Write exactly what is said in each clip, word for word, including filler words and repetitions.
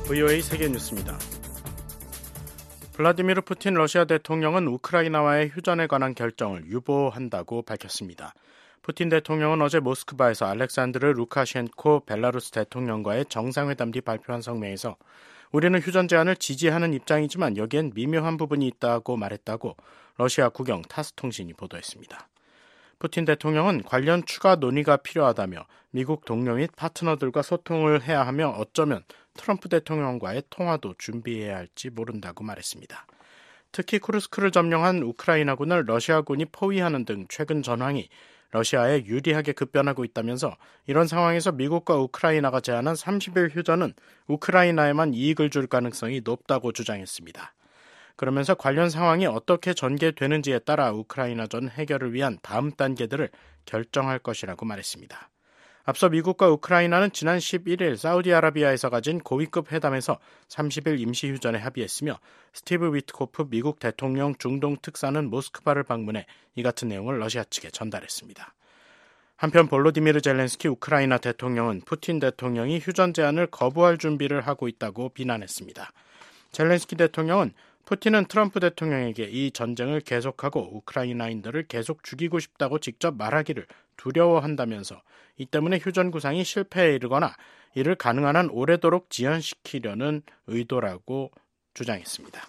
브이오에이 세계뉴스입니다. 블라디미르 푸틴 러시아 대통령은 우크라이나와의 휴전에 관한 결정을 유보한다고 밝혔습니다. 푸틴 대통령은 어제 모스크바에서 알렉산드르 루카셴코 벨라루스 대통령과의 정상회담 뒤 발표한 성명에서 우리는 휴전 제안을 지지하는 입장이지만 여기엔 미묘한 부분이 있다고 말했다고 러시아 국영 타스 통신이 보도했습니다. 푸틴 대통령은 관련 추가 논의가 필요하다며 미국 동료 및 파트너들과 소통을 해야 하며 어쩌면 트럼프 대통령과의 통화도 준비해야 할지 모른다고 말했습니다. 특히 쿠르스크를 점령한 우크라이나군을 러시아군이 포위하는 등 최근 전황이 러시아에 유리하게 급변하고 있다면서 이런 상황에서 미국과 우크라이나가 제안한 삼십 일 휴전은 우크라이나에만 이익을 줄 가능성이 높다고 주장했습니다. 그러면서 관련 상황이 어떻게 전개되는지에 따라 우크라이나전 해결을 위한 다음 단계들을 결정할 것이라고 말했습니다. 앞서 미국과 우크라이나는 지난 십일 일 사우디아라비아에서 가진 고위급 회담에서 삼십 일 임시휴전에 합의했으며 스티브 위트코프 미국 대통령 중동 특사는 모스크바를 방문해 이 같은 내용을 러시아 측에 전달했습니다. 한편 볼로디미르 젤렌스키 우크라이나 대통령은 푸틴 대통령이 휴전 제안을 거부할 준비를 하고 있다고 비난했습니다. 젤렌스키 대통령은 푸틴은 트럼프 대통령에게 이 전쟁을 계속하고 우크라이나인들을 계속 죽이고 싶다고 직접 말하기를 두려워한다면서 이 때문에 휴전 구상이 실패에 이르거나 이를 가능한 한 오래도록 지연시키려는 의도라고 주장했습니다.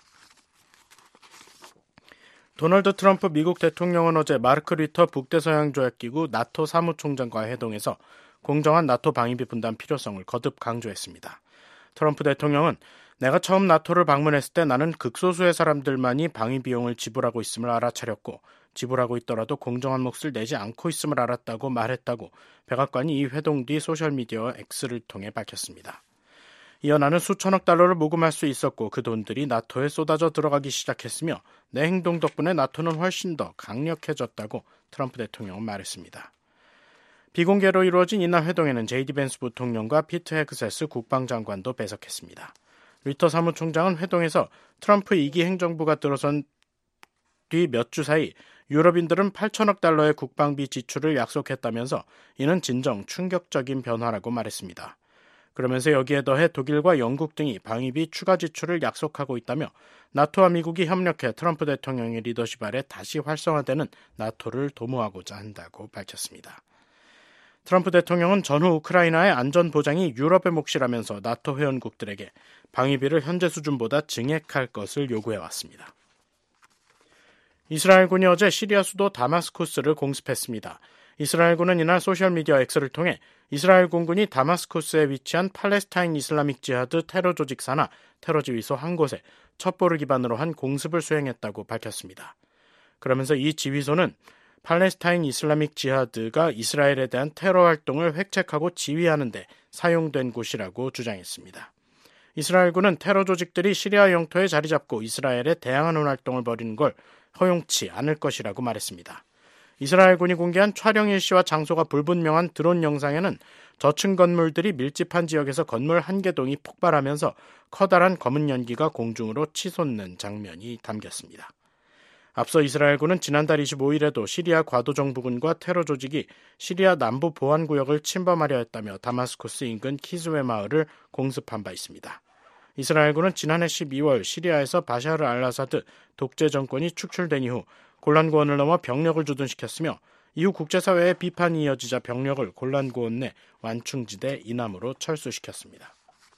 도널드 트럼프 미국 대통령은 어제 마르크 류터 북대서양조약기구 나토 사무총장과 회동에서 공정한 나토 방위비 분담 필요성을 거듭 강조했습니다. 트럼프 대통령은 내가 처음 나토를 방문했을 때 나는 극소수의 사람들만이 방위 비용을 지불하고 있음을 알아차렸고 지불하고 있더라도 공정한 몫을 내지 않고 있음을 알았다고 말했다고 백악관이 이 회동 뒤 소셜미디어 X를 통해 밝혔습니다. 이어 나는 수천억 달러를 모금할 수 있었고 그 돈들이 나토에 쏟아져 들어가기 시작했으며 내 행동 덕분에 나토는 훨씬 더 강력해졌다고 트럼프 대통령은 말했습니다. 비공개로 이루어진 이날 회동에는 제이디 벤스 부통령과 피트 헤그세스 국방장관도 배석했습니다. 리터 사무총장은 회동에서 트럼프 이 기 행정부가 들어선 뒤 몇 주 사이 유럽인들은 팔천억 달러의 국방비 지출을 약속했다면서 이는 진정 충격적인 변화라고 말했습니다. 그러면서 여기에 더해 독일과 영국 등이 방위비 추가 지출을 약속하고 있다며 나토와 미국이 협력해 트럼프 대통령의 리더십 아래 다시 활성화되는 나토를 도모하고자 한다고 밝혔습니다. 트럼프 대통령은 전후 우크라이나의 안전 보장이 유럽의 몫이라면서 나토 회원국들에게 방위비를 현재 수준보다 증액할 것을 요구해왔습니다. 이스라엘군이 어제 시리아 수도 다마스쿠스를 공습했습니다. 이스라엘군은 이날 소셜미디어 X를 통해 이스라엘 공군이 다마스쿠스에 위치한 팔레스타인 이슬라믹 지하드 테러 조직 산하 테러 지휘소 한 곳에 첩보를 기반으로 한 공습을 수행했다고 밝혔습니다. 그러면서 이 지휘소는 팔레스타인 이슬라믹 지하드가 이스라엘에 대한 테러 활동을 획책하고 지휘하는 데 사용된 곳이라고 주장했습니다. 이스라엘군은 테러 조직들이 시리아 영토에 자리 잡고 이스라엘에 대항하는 활동을 벌이는 걸 허용치 않을 것이라고 말했습니다. 이스라엘군이 공개한 촬영 일시와 장소가 불분명한 드론 영상에는 저층 건물들이 밀집한 지역에서 건물 한 개 동이 폭발하면서 커다란 검은 연기가 공중으로 치솟는 장면이 담겼습니다. 앞서 이스라엘군은 지난달 이십오 일에도 시리아 과도정부군과 테러 조직이 시리아 남부 보안구역을 침범하려 했다며 다마스쿠스 인근 키스웨 마을을 공습한 바 있습니다. 이스라엘군은 지난해 십이 월 시리아에서 바샤르 알아사드 독재 정권이 축출된 이후 골란고원을 넘어 병력을 주둔시켰으며 이후 국제사회의 비판이 이어지자 병력을 골란고원 내 완충지대 이남으로 철수시켰습니다.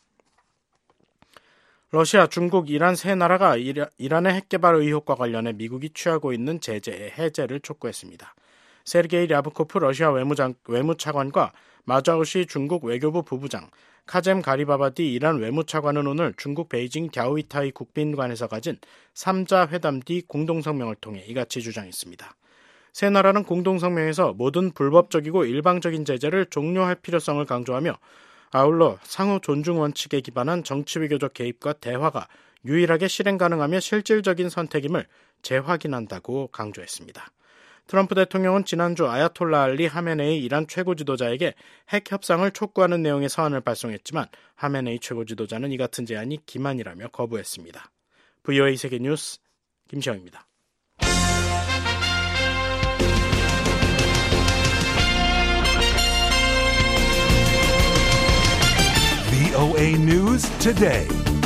러시아, 중국, 이란 세 나라가 이란의 핵개발 의혹과 관련해 미국이 취하고 있는 제재의 해제를 촉구했습니다. 세르게이 랴브코프 러시아 외무장, 외무차관과 마자오시 중국 외교부 부부장, 카젬 가리바바디 이란 외무차관은 오늘 중국 베이징 갸오이타이 국빈관에서 가진 삼 자 회담 뒤 공동성명을 통해 이같이 주장했습니다. 세 나라는 공동성명에서 모든 불법적이고 일방적인 제재를 종료할 필요성을 강조하며 아울러 상호 존중 원칙에 기반한 정치외교적 개입과 대화가 유일하게 실행 가능하며 실질적인 선택임을 재확인한다고 강조했습니다. 트럼프 대통령은 지난주 아야톨라 알리 하메네이 이란 최고 지도자에게 핵 협상을 촉구하는 내용의 서한을 발송했지만 하메네이 최고 지도자는 이 같은 제안이 기만이라며 거부했습니다. 브이오에이 세계뉴스 김시영입니다. 브이오에이 브이오에이 News Today.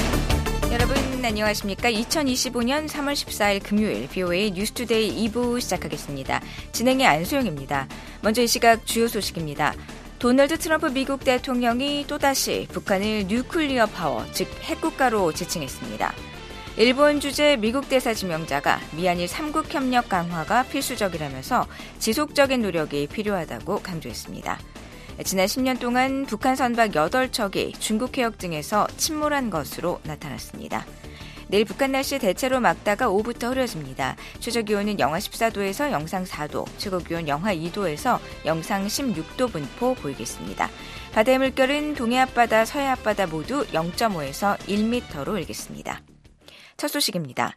여러분 안녕하십니까? 이천이십오년 삼월 십사일 금요일 브이오에이 뉴스투데이 이 부 시작하겠습니다. 진행의 안소영입니다. 먼저 이 시각 주요 소식입니다. 도널드 트럼프 미국 대통령이 또다시 북한을 뉴클리어 파워, 즉 핵국가로 지칭했습니다. 일본 주재 미국 대사 지명자가 미한일 삼국 협력 강화가 필수적이라면서 지속적인 노력이 필요하다고 강조했습니다. 지난 십 년 동안 북한 선박 여덟 척이 중국 해역 등에서 침몰한 것으로 나타났습니다. 내일 북한 날씨 대체로 맑다가 오후부터 흐려집니다. 최저기온은 영하 십사도에서 영상 사도, 최고기온 영하 이도에서 영상 십육도 분포 보이겠습니다. 바다의 물결은 동해 앞바다, 서해 앞바다 모두 영점오에서 일 미터로 일겠습니다. 첫 소식입니다.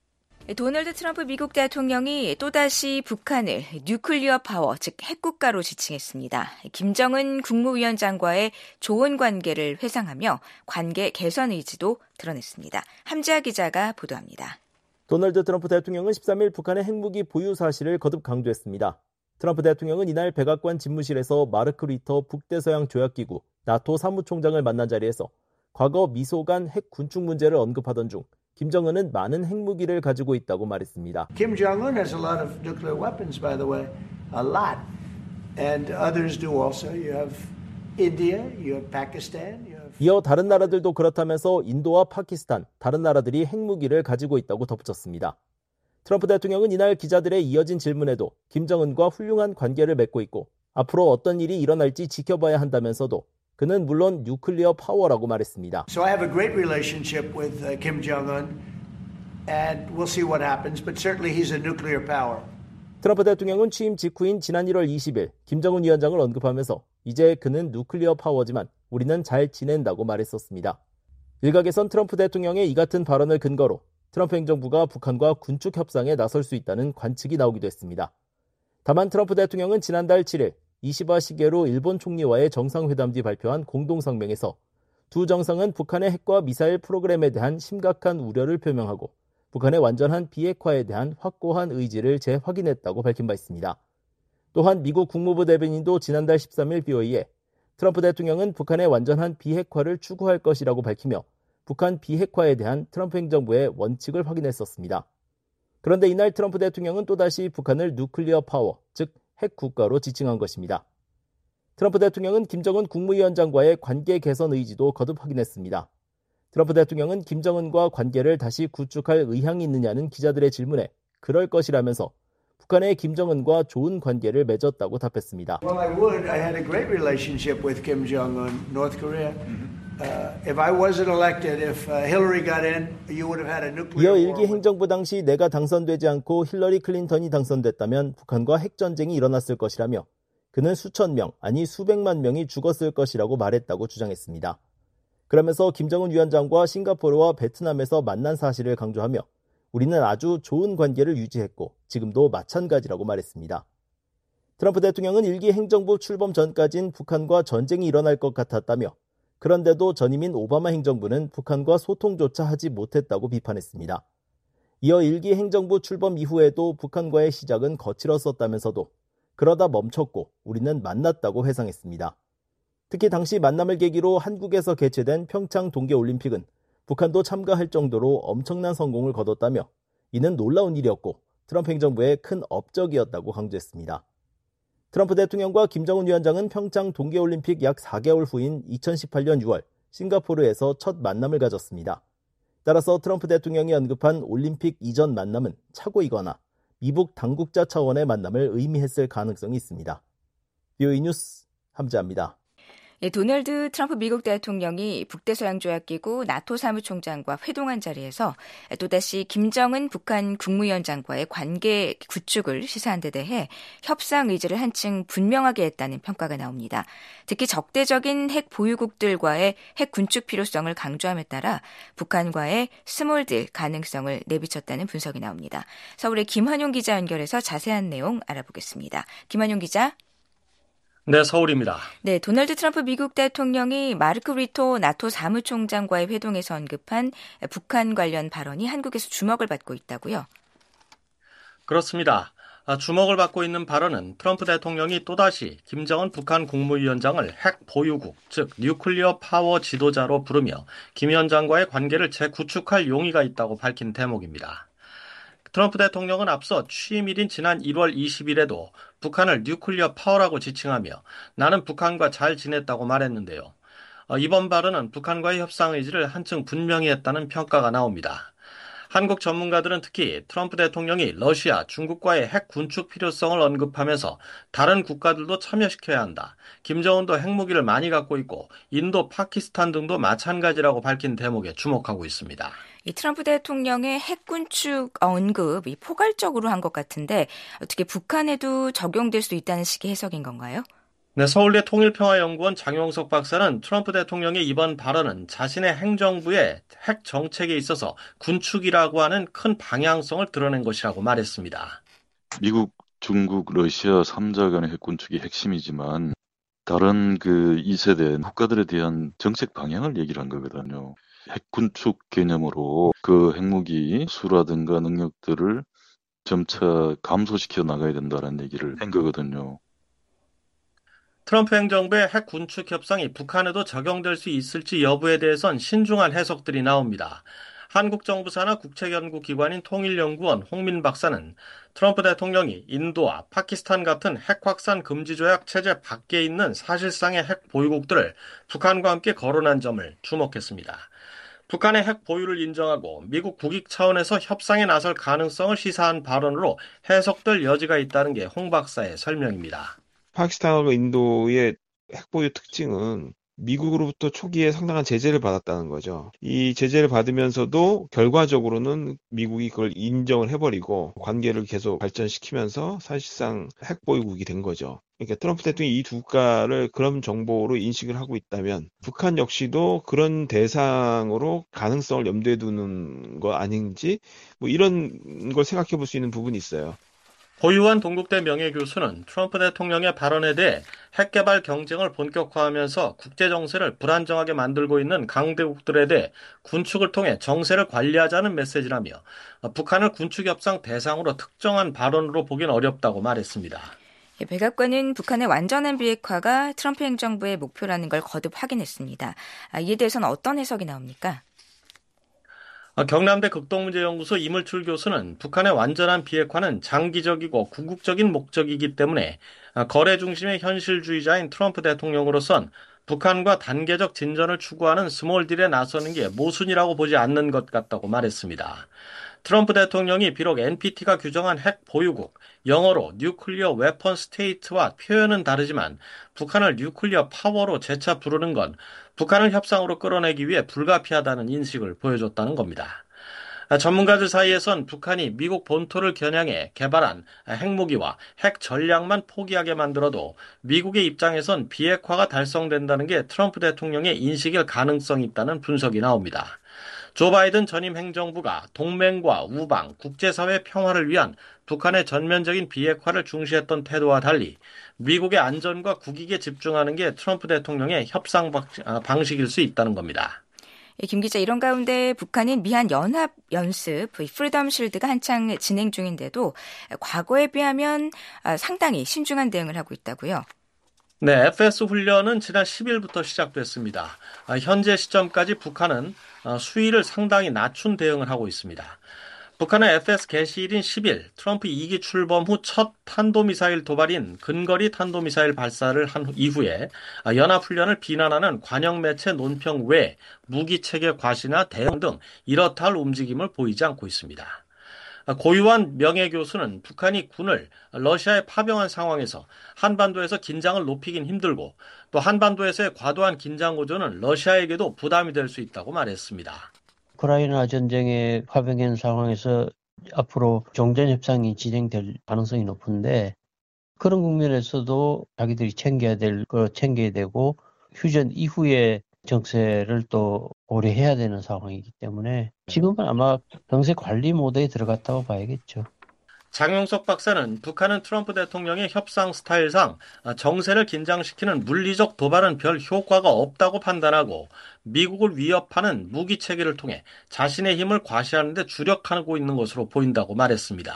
도널드 트럼프 미국 대통령이 또다시 북한을 뉴클리어 파워, 즉 핵국가로 지칭했습니다. 김정은 국무위원장과의 좋은 관계를 회상하며 관계 개선 의지도 드러냈습니다. 함지아 기자가 보도합니다. 도널드 트럼프 대통령은 십삼일 북한의 핵무기 보유 사실을 거듭 강조했습니다. 트럼프 대통령은 이날 백악관 집무실에서 마르크 리터 북대서양 조약기구 나토 사무총장을 만난 자리에서 과거 미소 간 핵 군축 문제를 언급하던 중 김정은은 많은 핵무기를 가지고 있다고 말했습니다. Kim Jong-un has a lot of nuclear weapons, by the way, a lot, and others do also. You have India, you have Pakistan. You have... 이어 다른 나라들도 그렇다면서 인도와 파키스탄, 다른 나라들이 핵무기를 가지고 있다고 덧붙였습니다. 트럼프 대통령은 이날 기자들의 이어진 질문에도 김정은과 훌륭한 관계를 맺고 있고 앞으로 어떤 일이 일어날지 지켜봐야 한다면서도 그는 물론 뉴클리어 파워라고 말했습니다. So I have a great relationship with uh, Kim Jong-un, and we'll see what happens, but certainly he's a nuclear power. 트럼프 대통령은 취임 직후인 지난 일월 이십일 김정은 위원장을 언급하면서 이제 그는 뉴클리어 파워지만 우리는 잘 지낸다고 말했었습니다. 일각에선 트럼프 대통령의 이 같은 발언을 근거로 트럼프 행정부가 북한과 군축 협상에 나설 수 있다는 관측이 나오기도 했습니다. 다만 트럼프 대통령은 지난달 칠일 이시바 시게루 일본 총리와의 정상회담 뒤 발표한 공동성명에서 두 정상은 북한의 핵과 미사일 프로그램에 대한 심각한 우려를 표명하고 북한의 완전한 비핵화에 대한 확고한 의지를 재확인했다고 밝힌 바 있습니다. 또한 미국 국무부 대변인도 지난달 십삼일 브이오에이에 트럼프 대통령은 북한의 완전한 비핵화를 추구할 것이라고 밝히며 북한 비핵화에 대한 트럼프 행정부의 원칙을 확인했었습니다. 그런데 이날 트럼프 대통령은 또다시 북한을 뉴클리어 파워, 즉 핵국가로 지칭한 것입니다. 트럼프 대통령은 김정은 국무위원장과의 관계 개선 의지도 거듭 확인했습니다. 트럼프 대통령은 김정은과 관계를 다시 구축할 의향이 있느냐는 기자들의 질문에 그럴 것이라면서 북한의 김정은과 좋은 관계를 맺었다고 답했습니다. Well, I would. I had a great relationship with Kim Jong-un, North Korea. Uh, if I wasn't elected, if uh, Hillary got in, you would have had a nuclear 이어 war. 일기 행정부 당시 내가 당선되지 않고 힐러리 클린턴이 당선됐다면 북한과 핵전쟁이 일어났을 것이라며 그는 수천 명, 아니 수백만 명이 죽었을 것이라고 말했다고 주장했습니다. 그러면서 김정은 위원장과 싱가포르와 베트남에서 만난 사실을 강조하며 우리는 아주 좋은 관계를 유지했고 지금도 마찬가지라고 말했습니다. 트럼프 대통령은 일기 행정부 출범 전까진 북한과 전쟁이 일어날 것 같았다며 그런데도 전임인 오바마 행정부는 북한과 소통조차 하지 못했다고 비판했습니다. 이어 일기 행정부 출범 이후에도 북한과의 시작은 거칠었었다면서도 그러다 멈췄고 우리는 만났다고 회상했습니다. 특히 당시 만남을 계기로 한국에서 개최된 평창 동계올림픽은 북한도 참가할 정도로 엄청난 성공을 거뒀다며 이는 놀라운 일이었고 트럼프 행정부의 큰 업적이었다고 강조했습니다. 트럼프 대통령과 김정은 위원장은 평창 동계올림픽 약 사 개월 후인 이천십팔년 유월 싱가포르에서 첫 만남을 가졌습니다. 따라서 트럼프 대통령이 언급한 올림픽 이전 만남은 착오이거나 미북 당국자 차원의 만남을 의미했을 가능성이 있습니다. 브이오에이 뉴스 함지아입니다. 예, 도널드 트럼프 미국 대통령이 북대서양조약기구 나토 사무총장과 회동한 자리에서 또다시 김정은 북한 국무위원장과의 관계 구축을 시사한 데 대해 협상 의지를 한층 분명하게 했다는 평가가 나옵니다. 특히 적대적인 핵 보유국들과의 핵 군축 필요성을 강조함에 따라 북한과의 스몰딜 가능성을 내비쳤다는 분석이 나옵니다. 서울의 김환용 기자 연결해서 자세한 내용 알아보겠습니다. 김환용 기자. 네, 서울입니다. 네, 도널드 트럼프 미국 대통령이 마르크 리터 나토 사무총장과의 회동에서 언급한 북한 관련 발언이 한국에서 주목을 받고 있다고요? 그렇습니다. 주목을 받고 있는 발언은 트럼프 대통령이 또다시 김정은 북한 국무위원장을 핵 보유국, 즉 뉴클리어 파워 지도자로 부르며 김 위원장과의 관계를 재구축할 용의가 있다고 밝힌 대목입니다. 트럼프 대통령은 앞서 취임일인 지난 일월 이십일에도 북한을 뉴클리어 파워라고 지칭하며 나는 북한과 잘 지냈다고 말했는데요. 이번 발언은 북한과의 협상 의지를 한층 분명히 했다는 평가가 나옵니다. 한국 전문가들은 특히 트럼프 대통령이 러시아, 중국과의 핵 군축 필요성을 언급하면서 다른 국가들도 참여시켜야 한다. 김정은도 핵무기를 많이 갖고 있고 인도, 파키스탄 등도 마찬가지라고 밝힌 대목에 주목하고 있습니다. 이 트럼프 대통령의 핵 군축 언급이 포괄적으로 한 것 같은데 어떻게 북한에도 적용될 수 있다는 식의 해석인 건가요? 네, 서울대 통일평화연구원 장용석 박사는 트럼프 대통령의 이번 발언은 자신의 행정부의 핵 정책에 있어서 군축이라고 하는 큰 방향성을 드러낸 것이라고 말했습니다. 미국, 중국, 러시아 삼 자 간의 핵 군축이 핵심이지만 다른 그 이 세대 국가들에 대한 정책 방향을 얘기를 한 거거든요. 핵 군축 개념으로 그 핵무기 수라든가 능력들을 점차 감소시켜 나가야 된다는 얘기를 한 거거든요. 트럼프 행정부의 핵 군축 협상이 북한에도 적용될 수 있을지 여부에 대해선 신중한 해석들이 나옵니다. 한국 정부 산하 국책연구기관인 통일연구원 홍민 박사는 트럼프 대통령이 인도와 파키스탄 같은 핵 확산 금지 조약 체제 밖에 있는 사실상의 핵 보유국들을 북한과 함께 거론한 점을 주목했습니다. 북한의 핵 보유를 인정하고 미국 국익 차원에서 협상에 나설 가능성을 시사한 발언으로 해석될 여지가 있다는 게 홍 박사의 설명입니다. 파키스탄과 인도의 핵보유 특징은 미국으로부터 초기에 상당한 제재를 받았다는 거죠. 이 제재를 받으면서도 결과적으로는 미국이 그걸 인정을 해버리고 관계를 계속 발전시키면서 사실상 핵보유국이 된 거죠. 그러니까 트럼프 대통령이 이 두 국가를 그런 정보로 인식을 하고 있다면 북한 역시도 그런 대상으로 가능성을 염두에 두는 거 아닌지 뭐 이런 걸 생각해 볼 수 있는 부분이 있어요. 고유한 동국대 명예교수는 트럼프 대통령의 발언에 대해 핵개발 경쟁을 본격화하면서 국제정세를 불안정하게 만들고 있는 강대국들에 대해 군축을 통해 정세를 관리하자는 메시지라며 북한을 군축협상 대상으로 특정한 발언으로 보긴 어렵다고 말했습니다. 백악관은 북한의 완전한 비핵화가 트럼프 행정부의 목표라는 걸 거듭 확인했습니다. 이에 대해서는 어떤 해석이 나옵니까? 경남대 극동문제연구소 이물출 교수는 북한의 완전한 비핵화는 장기적이고 궁극적인 목적이기 때문에 거래 중심의 현실주의자인 트럼프 대통령으로선 북한과 단계적 진전을 추구하는 스몰 딜에 나서는 게 모순이라고 보지 않는 것 같다고 말했습니다. 트럼프 대통령이 비록 엔피티가 규정한 핵 보유국, 영어로 뉴클리어 웨펀 스테이트와 표현은 다르지만 북한을 뉴클리어 파워로 재차 부르는 건 북한을 협상으로 끌어내기 위해 불가피하다는 인식을 보여줬다는 겁니다. 전문가들 사이에선 북한이 미국 본토를 겨냥해 개발한 핵무기와 핵 전략만 포기하게 만들어도 미국의 입장에선 비핵화가 달성된다는 게 트럼프 대통령의 인식일 가능성이 있다는 분석이 나옵니다. 조 바이든 전임 행정부가 동맹과 우방, 국제사회 평화를 위한 북한의 전면적인 비핵화를 중시했던 태도와 달리 미국의 안전과 국익에 집중하는 게 트럼프 대통령의 협상 방식일 수 있다는 겁니다. 김 기자, 이런 가운데 북한인 미한 연합 연습 프리덤 실드가 한창 진행 중인데도 과거에 비하면 상당히 신중한 대응을 하고 있다고요? 네, 에프에스 훈련은 지난 십일부터 시작됐습니다. 현재 시점까지 북한은 수위를 상당히 낮춘 대응을 하고 있습니다. 북한은 에프에스 개시일인 십일 트럼프 이 기 출범 후 첫 탄도미사일 도발인 근거리 탄도미사일 발사를 한 이후에 연합훈련을 비난하는 관영 매체 논평 외 무기체계 과시나 대응 등 이렇다 할 움직임을 보이지 않고 있습니다. 고유한 명예교수는 북한이 군을 러시아에 파병한 상황에서 한반도에서 긴장을 높이긴 힘들고 또 한반도에서의 과도한 긴장 고조는 러시아에게도 부담이 될 수 있다고 말했습니다. 우크라이나 전쟁에 파병한 상황에서 앞으로 종전협상이 진행될 가능성이 높은데 그런 국면에서도 자기들이 챙겨야 될 거 챙겨야 되고 휴전 이후에 정세를 또 고려해야 되는 상황이기 때문에 지금은 아마 정세 관리 모드에 들어갔다고 봐야겠죠. 장용석 박사는 북한은 트럼프 대통령의 협상 스타일상 정세를 긴장시키는 물리적 도발은 별 효과가 없다고 판단하고 미국을 위협하는 무기 체계를 통해 자신의 힘을 과시하는 데 주력하고 있는 것으로 보인다고 말했습니다.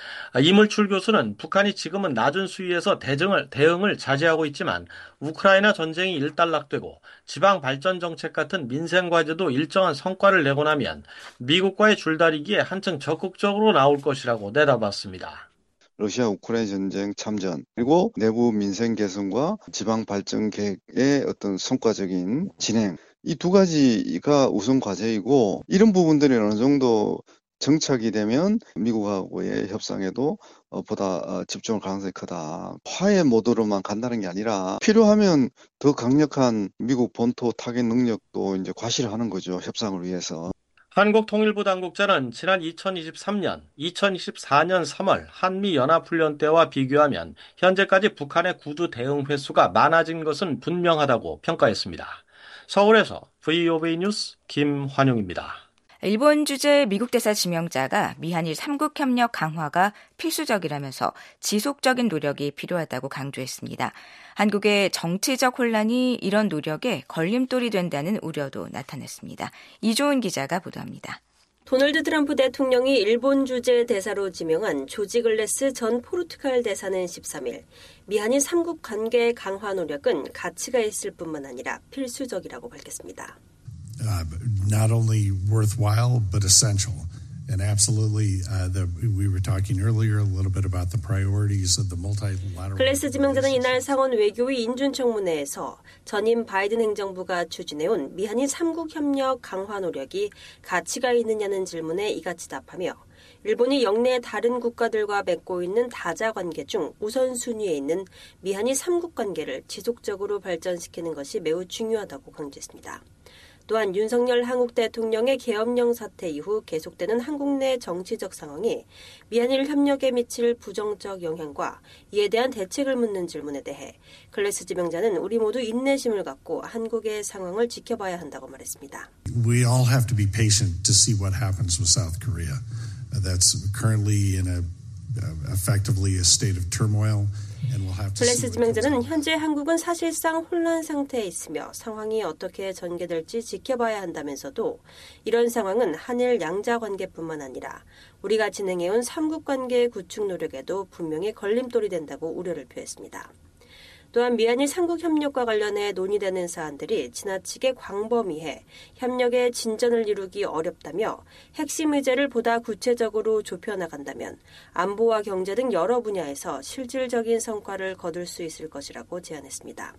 이물출 교수는 북한이 지금은 낮은 수위에서 대응을, 대응을 자제하고 있지만 우크라이나 전쟁이 일단락되고 지방 발전 정책 같은 민생 과제도 일정한 성과를 내고 나면 미국과의 줄다리기에 한층 적극적으로 나올 것이라고 내다봤습니다. 러시아 우크라이나 전쟁 참전, 그리고 내부 민생 개선과 지방 발전 계획의 어떤 성과적인 진행, 이 두 가지가 우선 과제이고, 이런 부분들이 어느 정도 정착이 되면 미국하고의 협상에도 보다 집중할 가능성이 크다. 화해 모드로만 간다는 게 아니라 필요하면 더 강력한 미국 본토 타격 능력도 이제 과시를 하는 거죠, 협상을 위해서. 한국통일부 당국자는 지난 이천이십삼 년, 이천이십사 년 삼월 한미연합훈련 때와 비교하면 현재까지 북한의 구두 대응 횟수가 많아진 것은 분명하다고 평가했습니다. 서울에서 브이오비 뉴스 김환용입니다. 일본 주재 미국 대사 지명자가 미한일 삼국 협력 강화가 필수적이라면서 지속적인 노력이 필요하다고 강조했습니다. 한국의 정치적 혼란이 이런 노력에 걸림돌이 된다는 우려도 나타났습니다. 이조은 기자가 보도합니다. 도널드 트럼프 대통령이 일본 주재 대사로 지명한 조지 글래스 전 포르투갈 대사는 십삼 일 미한일 삼국 관계 강화 노력은 가치가 있을 뿐만 아니라 필수적이라고 밝혔습니다. Uh, not only worthwhile, but essential. And absolutely, uh, the, we were talking earlier a little bit about the priorities of the multilateral. 클래스 지명자는 이날 상원 외교위 인준청문회에서 전임 바이든 행정부가 추진해온 미한일 삼국 협력 강화 노력이 가치가 있느냐는 질문에 이같이 답하며 일본이 영내 다른 국가들과 맺고 있는 다자 관계 중 우선순위에 있는 미한일 삼국 관계를 지속적으로 발전시키는 것이 매우 중요하다고 강조했습니다. 또한 윤석열 한국 대통령의 계엄령 사태 이후 계속되는 한국 내 정치적 상황이 미한일 협력에 미칠 부정적 영향과 이에 대한 대책을 묻는 질문에 대해 클래스 지명자는 우리 모두 인내심을 갖고 한국의 상황을 지켜봐야 한다고 말했습니다. We all have to be patient to see what happens with South Korea. That's currently in a effectively a state of turmoil. 클래스 지명자는 현재 한국은 사실상 혼란 상태에 있으며 상황이 어떻게 전개될지 지켜봐야 한다면서도 이런 상황은 한일 양자 관계뿐만 아니라 우리가 진행해온 삼국 관계 구축 노력에도 분명히 걸림돌이 된다고 우려를 표했습니다. 또한 미한일 삼국 협력과 관련해 논의되는 사안들이 지나치게 광범위해 협력의 진전을 이루기 어렵다며 핵심 의제를 보다 구체적으로 좁혀나간다면 안보와 경제 등 여러 분야에서 실질적인 성과를 거둘 수 있을 것이라고 제안했습니다.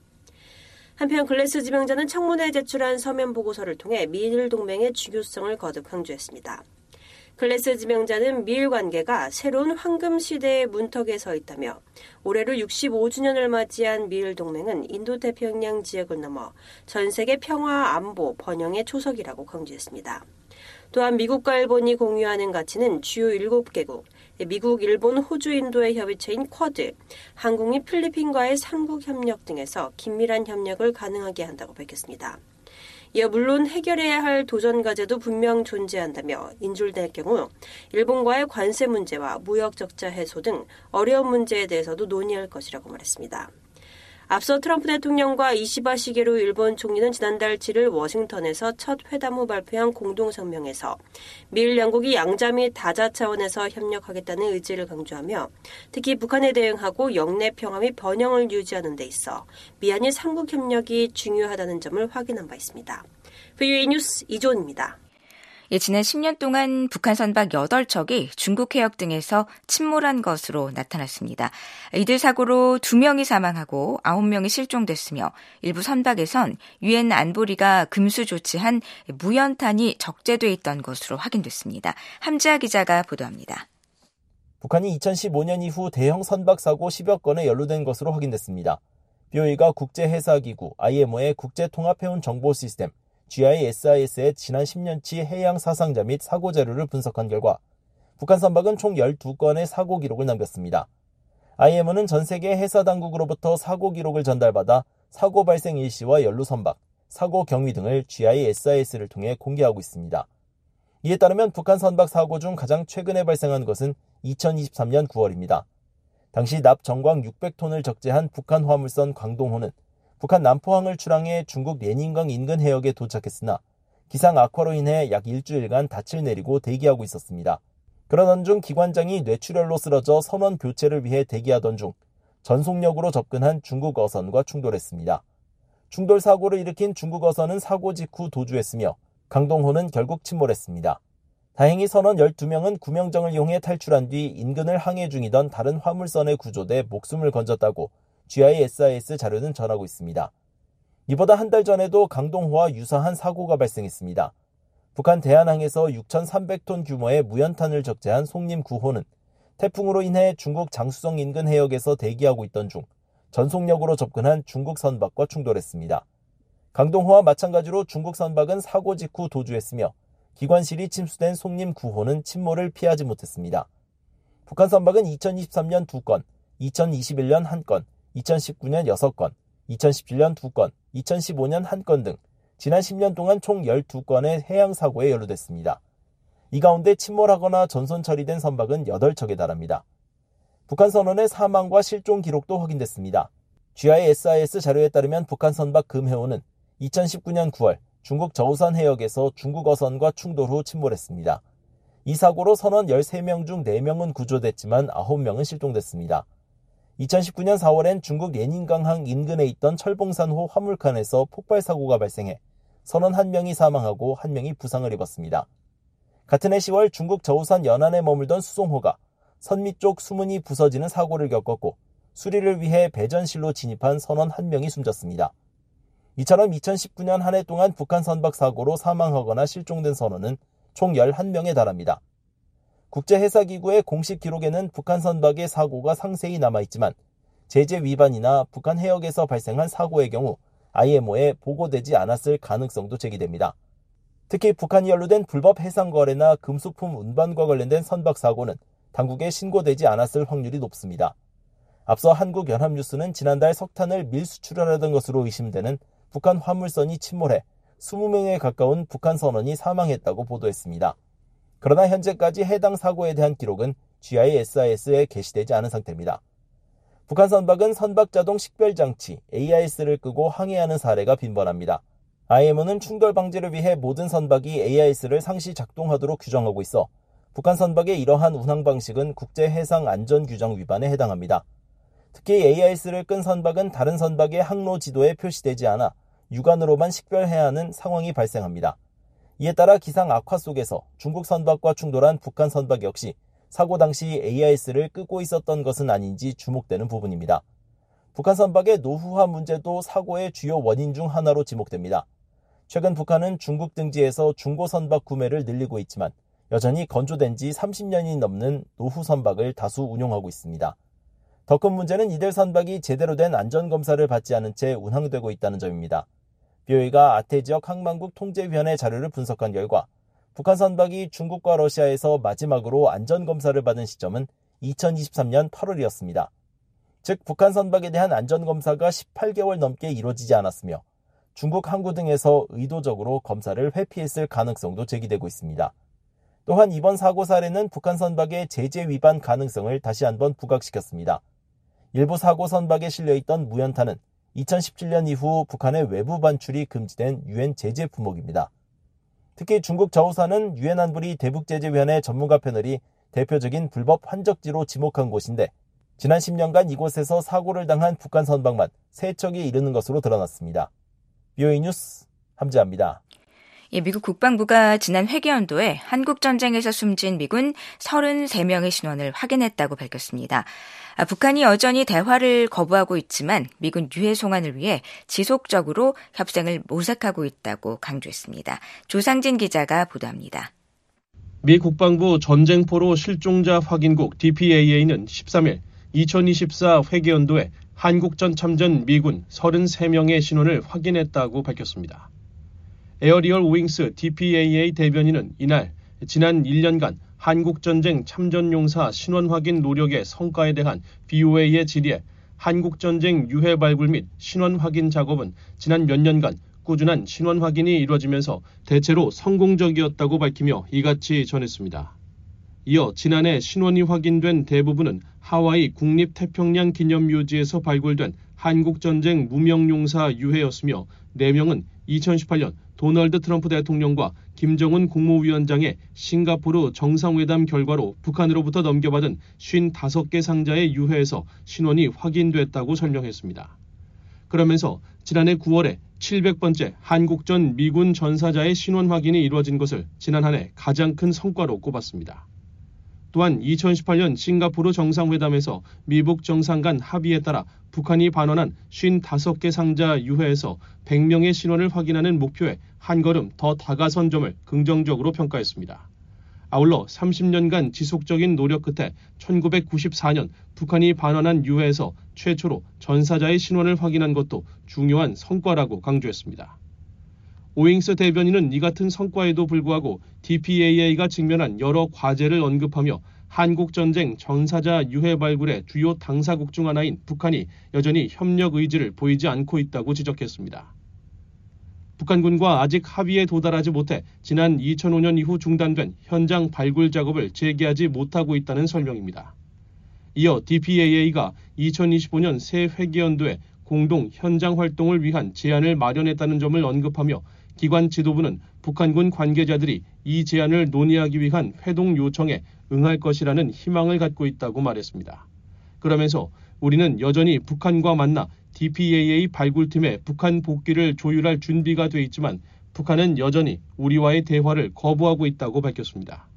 한편 글래스 지명자는 청문회에 제출한 서면 보고서를 통해 미일 동맹의 중요성을 거듭 강조했습니다. 클래스 지명자는 미일 관계가 새로운 황금 시대의 문턱에 서 있다며 올해로 육십오 주년을 맞이한 미일 동맹은 인도태평양 지역을 넘어 전 세계 평화, 안보, 번영의 초석이라고 강조했습니다. 또한 미국과 일본이 공유하는 가치는 주요 일곱 개국, 미국, 일본, 호주, 인도의 협의체인 쿼드, 한국이 필리핀과의 삼국 협력 등에서 긴밀한 협력을 가능하게 한다고 밝혔습니다. 이어 물론 해결해야 할 도전 과제도 분명 존재한다며 인출될 경우 일본과의 관세 문제와 무역 적자 해소 등 어려운 문제에 대해서도 논의할 것이라고 말했습니다. 앞서 트럼프 대통령과 이시바 시게루 일본 총리는 지난달 칠 일 워싱턴에서 첫 회담 후 발표한 공동성명에서 미일 양국이 양자 및 다자 차원에서 협력하겠다는 의지를 강조하며 특히 북한에 대응하고 영내 평화 및 번영을 유지하는 데 있어 미한일 삼국 협력이 중요하다는 점을 확인한 바 있습니다. 브이오에이 뉴스 이조은입니다. 예, 지난 십 년 동안 북한 선박 여덟 척이 중국 해역 등에서 침몰한 것으로 나타났습니다. 이들 사고로 두 명이 사망하고 아홉 명이 실종됐으며 일부 선박에선 유엔 안보리가 금수 조치한 무연탄이 적재돼 있던 것으로 확인됐습니다. 함지아 기자가 보도합니다. 북한이 이천십오 년 이후 대형 선박 사고 십여 건에 연루된 것으로 확인됐습니다. 비오이가 국제해사기구 아이엠오의 국제통합해운 정보 시스템 지아이에스아이에스의 지난 십 년치 해양 사상자 및 사고 자료를 분석한 결과 북한 선박은 총 열두 건의 사고 기록을 남겼습니다. 아이엠오는 전 세계 해사 당국으로부터 사고 기록을 전달받아 사고 발생 일시와 연루 선박, 사고 경위 등을 지아이에스아이에스를 통해 공개하고 있습니다. 이에 따르면 북한 선박 사고 중 가장 최근에 발생한 것은 이천이십삼 년 구월입니다. 당시 납 정광 육백 톤을 적재한 북한 화물선 광동호는 북한 남포항을 출항해 중국 예닌강 인근 해역에 도착했으나 기상 악화로 인해 약 일주일간 닻을 내리고 대기하고 있었습니다. 그러던 중 기관장이 뇌출혈로 쓰러져 선원 교체를 위해 대기하던 중 전속력으로 접근한 중국 어선과 충돌했습니다. 충돌 사고를 일으킨 중국 어선은 사고 직후 도주했으며 강동호는 결국 침몰했습니다. 다행히 선원 열두 명은 구명정을 이용해 탈출한 뒤 인근을 항해 중이던 다른 화물선에 구조돼 목숨을 건졌다고 지아이에스아이에스 자료는 전하고 있습니다. 이보다 한 달 전에도 강동호와 유사한 사고가 발생했습니다. 북한 대한항에서 육천삼백 톤 규모의 무연탄을 적재한 송림 구 호는 태풍으로 인해 중국 장수성 인근 해역에서 대기하고 있던 중 전속력으로 접근한 중국 선박과 충돌했습니다. 강동호와 마찬가지로 중국 선박은 사고 직후 도주했으며 기관실이 침수된 송림 구 호는 침몰을 피하지 못했습니다. 북한 선박은 이천이십삼 년 두 건, 이천이십일 년 한 건, 이천십구 년 여섯 건, 이천십칠 년 두 건, 이천십오 년 한 건 등 지난 십 년 동안 총 열두 건의 해양사고에 연루됐습니다. 이 가운데 침몰하거나 전손 처리된 선박은 여덟 척에 달합니다. 북한 선원의 사망과 실종 기록도 확인됐습니다. 지아이에스아이에스 자료에 따르면 북한 선박 금해오는 이천십구 년 구월 중국 저우산 해역에서 중국 어선과 충돌 후 침몰했습니다. 이 사고로 선원 열세 명 중 네 명은 구조됐지만 아홉 명은 실종됐습니다. 이천십구 년 사월엔 중국 예닌강항 인근에 있던 철봉산호 화물칸에서 폭발 사고가 발생해 선원 한 명이 사망하고 한 명이 부상을 입었습니다. 같은 해 시월 중국 저우산 연안에 머물던 수송호가 선미 쪽 수문이 부서지는 사고를 겪었고 수리를 위해 배전실로 진입한 선원 한 명이 숨졌습니다. 이처럼 이천십구 년 한 해 동안 북한 선박 사고로 사망하거나 실종된 선원은 총 열한 명에 달합니다. 국제해사기구의 공식 기록에는 북한 선박의 사고가 상세히 남아있지만 제재 위반이나 북한 해역에서 발생한 사고의 경우 아이엠오에 보고되지 않았을 가능성도 제기됩니다. 특히 북한이 연루된 불법 해상 거래나 금수품 운반과 관련된 선박 사고는 당국에 신고되지 않았을 확률이 높습니다. 앞서 한국연합뉴스는 지난달 석탄을 밀수출하려던 것으로 의심되는 북한 화물선이 침몰해 이십 명에 가까운 북한 선원이 사망했다고 보도했습니다. 그러나 현재까지 해당 사고에 대한 기록은 지아이에스아이에스에 게시되지 않은 상태입니다. 북한 선박은 선박 자동 식별장치 에이아이에스를 끄고 항해하는 사례가 빈번합니다. 아이엠오는 충돌 방지를 위해 모든 선박이 에이아이에스를 상시 작동하도록 규정하고 있어 북한 선박의 이러한 운항 방식은 국제해상안전규정 위반에 해당합니다. 특히 에이아이에스를 끈 선박은 다른 선박의 항로 지도에 표시되지 않아 육안으로만 식별해야 하는 상황이 발생합니다. 이에 따라 기상 악화 속에서 중국 선박과 충돌한 북한 선박 역시 사고 당시 에이아이에스를 끄고 있었던 것은 아닌지 주목되는 부분입니다. 북한 선박의 노후화 문제도 사고의 주요 원인 중 하나로 지목됩니다. 최근 북한은 중국 등지에서 중고 선박 구매를 늘리고 있지만 여전히 건조된 지 삼십 년이 넘는 노후 선박을 다수 운용하고 있습니다. 더 큰 문제는 이들 선박이 제대로 된 안전검사를 받지 않은 채 운항되고 있다는 점입니다. 비오이가 아태지역 항만국 통제위원회 자료를 분석한 결과 북한 선박이 중국과 러시아에서 마지막으로 안전검사를 받은 시점은 이천이십삼 년 팔월이었습니다. 즉 북한 선박에 대한 안전검사가 십팔 개월 넘게 이루어지지 않았으며 중국 항구 등에서 의도적으로 검사를 회피했을 가능성도 제기되고 있습니다. 또한 이번 사고 사례는 북한 선박의 제재 위반 가능성을 다시 한번 부각시켰습니다. 일부 사고 선박에 실려있던 무연탄은 이천십칠 년 이후 북한의 외부 반출이 금지된 유엔 제재 품목입니다. 특히 중국 저우산은 유엔 안보리 대북제재위원회 전문가 패널이 대표적인 불법 환적지로 지목한 곳인데 지난 십 년간 이곳에서 사고를 당한 북한 선박만 세 척이 이르는 것으로 드러났습니다. 비오이 뉴스 함지아입니다. 예, 미국 국방부가 지난 회계연도에 한국전쟁에서 숨진 미군 서른세 명의 신원을 확인했다고 밝혔습니다. 아, 북한이 여전히 대화를 거부하고 있지만 미군 유해 송환을 위해 지속적으로 협상을 모색하고 있다고 강조했습니다. 조상진 기자가 보도합니다. 미 국방부 전쟁포로 실종자 확인국 디피에이에이는 십삼 일 이천이십사 회계연도에 한국전 참전 미군 서른세 명의 신원을 확인했다고 밝혔습니다. 에어리얼 윙스 디피에이에이 대변인은 이날 지난 일 년간 한국전쟁 참전용사 신원 확인 노력의 성과에 대한 비오에이의 질의에 한국전쟁 유해 발굴 및 신원 확인 작업은 지난 몇 년간 꾸준한 신원 확인이 이루어지면서 대체로 성공적이었다고 밝히며 이같이 전했습니다. 이어 지난해 신원이 확인된 대부분은 하와이 국립태평양 기념묘지에서 발굴된 한국전쟁 무명용사 유해였으며 네 명은 이천십팔 년 도널드 트럼프 대통령과 김정은 국무위원장의 싱가포르 정상회담 결과로 북한으로부터 넘겨받은 오십오 개 상자의 유해에서 신원이 확인됐다고 설명했습니다. 그러면서 지난해 구월에 칠백 번째 한국전 미군 전사자의 신원 확인이 이루어진 것을 지난 한 해 가장 큰 성과로 꼽았습니다. 또한 이천십팔 년 싱가포르 정상회담에서 미북 정상 간 합의에 따라 북한이 반환한 오십오 개 상자 유해에서 백 명의 신원을 확인하는 목표에 한 걸음 더 다가선 점을 긍정적으로 평가했습니다. 아울러 삼십 년간 지속적인 노력 끝에 천구백구십사 년 북한이 반환한 유해에서 최초로 전사자의 신원을 확인한 것도 중요한 성과라고 강조했습니다. 오잉스 대변인은 이 같은 성과에도 불구하고 디피에이에이가 직면한 여러 과제를 언급하며 한국전쟁 전사자 유해 발굴의 주요 당사국 중 하나인 북한이 여전히 협력 의지를 보이지 않고 있다고 지적했습니다. 북한군과 아직 합의에 도달하지 못해 지난 이천오 년 이후 중단된 현장 발굴 작업을 재개하지 못하고 있다는 설명입니다. 이어 디피에이에이가 이천이십오 년 새 회계연도에 공동 현장 활동을 위한 제안을 마련했다는 점을 언급하며 기관 지도부는 북한군 관계자들이 이 제안을 논의하기 위한 회동 요청에 응할 것이라는 희망을 갖고 있다고 말했습니다. 그러면서 우리는 여전히 북한과 만나 디피에이에이 발굴팀의 북한 복귀를 조율할 준비가 돼 있지만 북한은 여전히 우리와의 대화를 거부하고 있다고 밝혔습니다.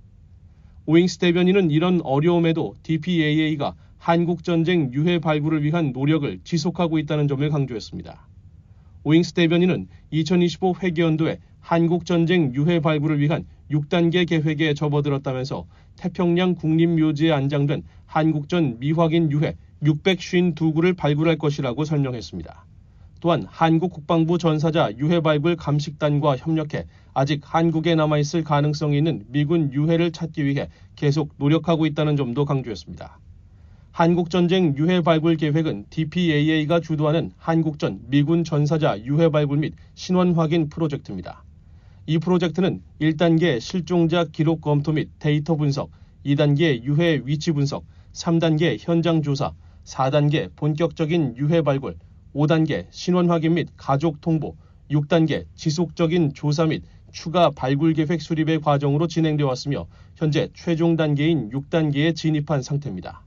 오잉스 대변인은 이런 어려움에도 디피에이에이가 한국전쟁 유해 발굴을 위한 노력을 지속하고 있다는 점을 강조했습니다. 오잉스 대변인은 이천이십오 회계연도에 한국전쟁 유해 발굴을 위한 육 단계 계획에 접어들었다면서 태평양 국립묘지에 안장된 한국전 미확인 유해 육백오십이 구를 발굴할 것이라고 설명했습니다. 또한 한국 국방부 전사자 유해 발굴 감식단과 협력해 아직 한국에 남아있을 가능성이 있는 미군 유해를 찾기 위해 계속 노력하고 있다는 점도 강조했습니다. 한국전쟁 유해 발굴 계획은 디피에이에이가 주도하는 한국전 미군 전사자 유해 발굴 및 신원 확인 프로젝트입니다. 이 프로젝트는 일 단계 실종자 기록 검토 및 데이터 분석, 이 단계 유해 위치 분석, 삼 단계 현장 조사, 사 단계 본격적인 유해 발굴, 오 단계 신원 확인 및 가족 통보, 육 단계 지속적인 조사 및 추가 발굴 계획 수립의 과정으로 진행되어 왔으며 현재 최종 단계인 육 단계에 진입한 상태입니다.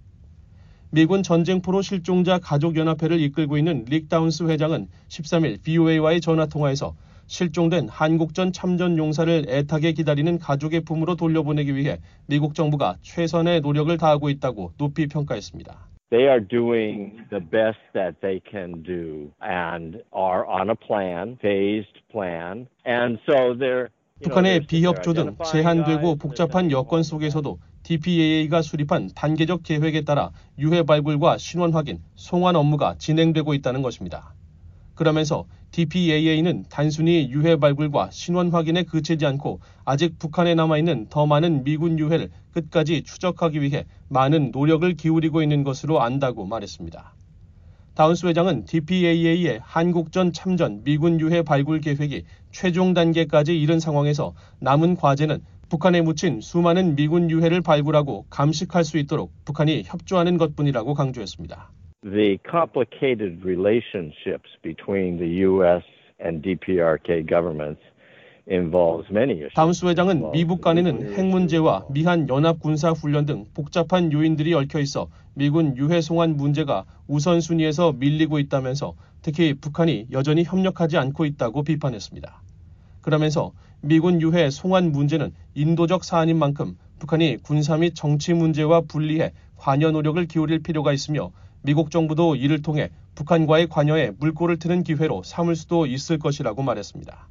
미군 전쟁포로 실종자 가족연합회를 이끌고 있는 릭 다운스 회장은 십삼 일 브이오에이와의 전화통화에서 실종된 한국전 참전 용사를 애타게 기다리는 가족의 품으로 돌려보내기 위해 미국 정부가 최선의 노력을 다하고 있다고 높이 평가했습니다. They are doing the best that they can do and are on a plan, phased plan. And so they're 북한의 비협조 등 제한되고 복잡한 여건 속에서도 디피에이에이가 수립한 단계적 계획에 따라 유해 발굴과 신원 확인, 송환 업무가 진행되고 있다는 것입니다. 그러면서 디피에이에이는 단순히 유해 발굴과 신원 확인에 그치지 않고 아직 북한에 남아있는 더 많은 미군 유해를 끝까지 추적하기 위해 많은 노력을 기울이고 있는 것으로 안다고 말했습니다. 다운스 회장은 디피에이에이의 한국전 참전 미군 유해 발굴 계획이 최종 단계까지 이른 상황에서 남은 과제는 북한에 묻힌 수많은 미군 유해를 발굴하고 감식할 수 있도록 북한이 협조하는 것뿐이라고 강조했습니다. The complicated relationships between the U S and 디피아르케이 governments involves many issues. 다운스 회장은 미북 간에는 핵 문제와 미한 연합 군사 훈련 등 복잡한 요인들이 얽혀 있어 미군 유해 송환 문제가 우선순위에서 밀리고 있다면서 특히 북한이 여전히 협력하지 않고 있다고 비판했습니다. 그러면서 미군 유해 송환 문제는 인도적 사안인 만큼 북한이 군사 및 정치 문제와 분리해 관여 노력을 기울일 필요가 있으며 미국 정부도 이를 통해 북한과의 관여에 물꼬를 트는 기회로 삼을 수도 있을 것이라고 말했습니다.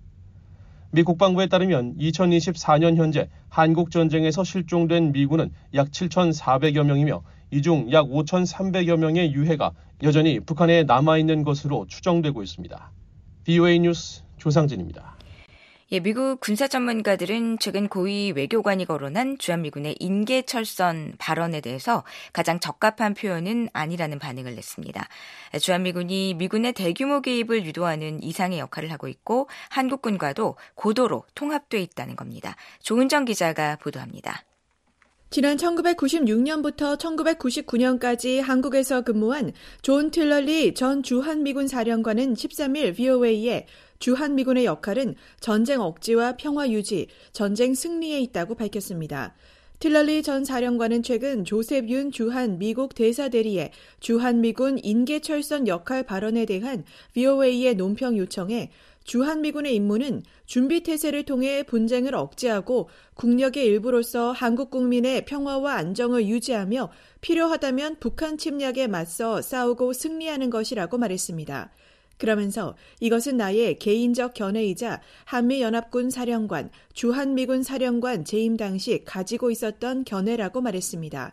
미 국방부에 따르면 이천이십사 년 현재 한국전쟁에서 실종된 미군은 약 칠천사백여 명이며 이 중 약 오천삼백여 명의 유해가 여전히 북한에 남아있는 것으로 추정되고 있습니다. 브이오에이 뉴스 조상진입니다. 예, 미국 군사 전문가들은 최근 고위 외교관이 거론한 주한미군의 인계철선 발언에 대해서 가장 적합한 표현은 아니라는 반응을 냈습니다. 주한미군이 미군의 대규모 개입을 유도하는 이상의 역할을 하고 있고 한국군과도 고도로 통합돼 있다는 겁니다. 조은정 기자가 보도합니다. 지난 천구백구십육 년부터 천구백구십구 년까지 한국에서 근무한 존 틸러리 전 주한미군 사령관은 십삼 일 브이오에이에 주한미군의 역할은 전쟁 억지와 평화 유지, 전쟁 승리에 있다고 밝혔습니다. 틸러리 전 사령관은 최근 조셉 윤 주한 미국 대사대리의 주한미군 인계철선 역할 발언에 대한 브이오에이의 논평 요청에 주한미군의 임무는 준비태세를 통해 분쟁을 억제하고 국력의 일부로서 한국 국민의 평화와 안정을 유지하며 필요하다면 북한 침략에 맞서 싸우고 승리하는 것이라고 말했습니다. 그러면서 이것은 나의 개인적 견해이자 한미연합군 사령관, 주한미군 사령관 재임 당시 가지고 있었던 견해라고 말했습니다.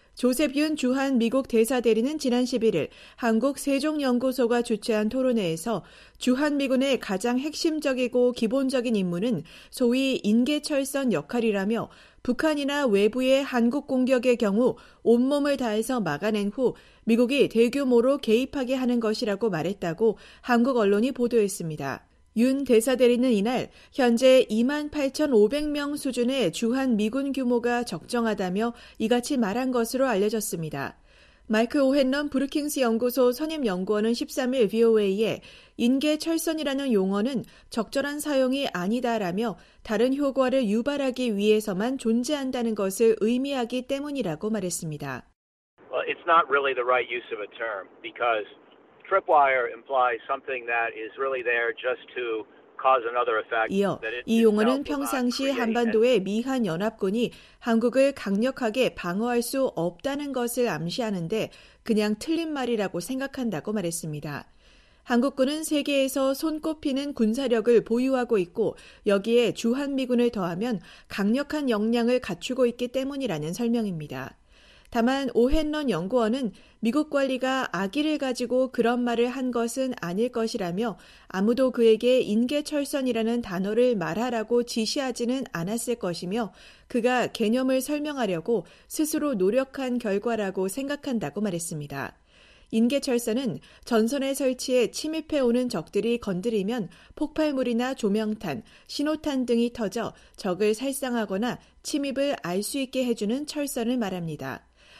조셉 윤 주한 미국 대사대리는 지난 십일 일 한국 세종연구소가 주최한 토론회에서 주한미군의 가장 핵심적이고 기본적인 임무는 소위 인계철선 역할이라며 북한이나 외부의 한국 공격의 경우 온몸을 다해서 막아낸 후 미국이 대규모로 개입하게 하는 것이라고 말했다고 한국 언론이 보도했습니다. 윤 대사대리는 이날 현재 이만 팔천오백 명 수준의 주한 미군 규모가 적정하다며 이같이 말한 것으로 알려졌습니다. 마이클 오헨런 브루킹스 연구소 선임연구원은 십삼 일 브이오에이에 인계철선이라는 용어는 적절한 사용이 아니다라며 다른 효과를 유발하기 위해서만 존재한다는 것을 의미하기 때문이라고 말했습니다. Well, it's not really the right use of a term because tripwire implies something that is really there just to cause another effect. 이어 이 용어는 평상시 한반도의 미한 연합군이 한국을 강력하게 방어할 수 없다는 것을 암시하는데 그냥 틀린 말이라고 생각한다고 말했습니다. 한국군은 세계에서 손꼽히는 군사력을 보유하고 있고 여기에 주한미군을 더하면 강력한 역량을 갖추고 있기 때문이라는 설명입니다. 다만 오헨런 연구원은 미국 관리가 악의를 가지고 그런 말을 한 것은 아닐 것이라며 아무도 그에게 인계철선이라는 단어를 말하라고 지시하지는 않았을 것이며 그가 개념을 설명하려고 스스로 노력한 결과라고 생각한다고 말했습니다. 인계철선은 전선에 설치해 침입해오는 적들이 건드리면 폭발물이나 조명탄, 신호탄 등이 터져 적을 살상하거나 침입을 알 수 있게 해주는 철선을 말합니다.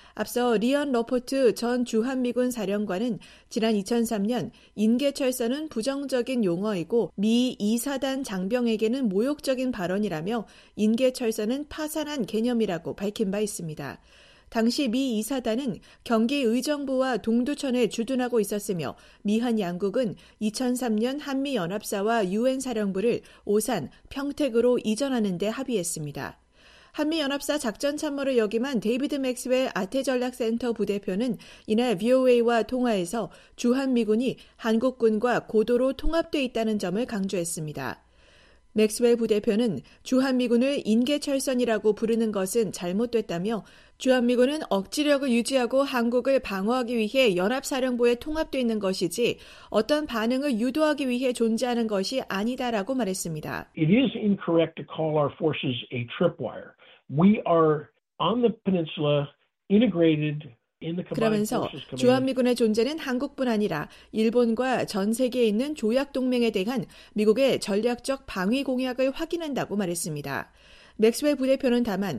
앞서 리언 러포트 전 주한미군 사령관은 지난 이천삼 년 인계철선은 부정적인 용어이고 미 이 사단 장병에게는 모욕적인 발언이라며 인계철선은 파산한 개념이라고 밝힌 바 있습니다. 당시 미 이 사단은 경기 의정부와 동두천에 주둔하고 있었으며 미한 양국은 이천삼 년 한미연합사와 유엔 사령부를 오산, 평택으로 이전하는 데 합의했습니다. 한미연합사 작전참모를 역임한 데이비드 맥스웰 아태전략센터 부대표는 이날 브이오에이와 통화에서 주한미군이 한국군과 고도로 통합돼 있다는 점을 강조했습니다. 맥스웰 부대표는 주한미군을 인계철선이라고 부르는 것은 잘못됐다며 주한미군은 억지력을 유지하고 한국을 방어하기 위해 연합사령부에 통합돼 있는 것이지 어떤 반응을 유도하기 위해 존재하는 것이 아니다라고 말했습니다. It is incorrect to call our forces a tripwire. We are on the peninsula integrated. 그러면서 주한미군의 존재는 한국뿐 아니라 일본과 전 세계에 있는 조약동맹에 대한 미국의 전략적 방위 공약을 확인한다고 말했습니다. 맥스웰 부대표는 다만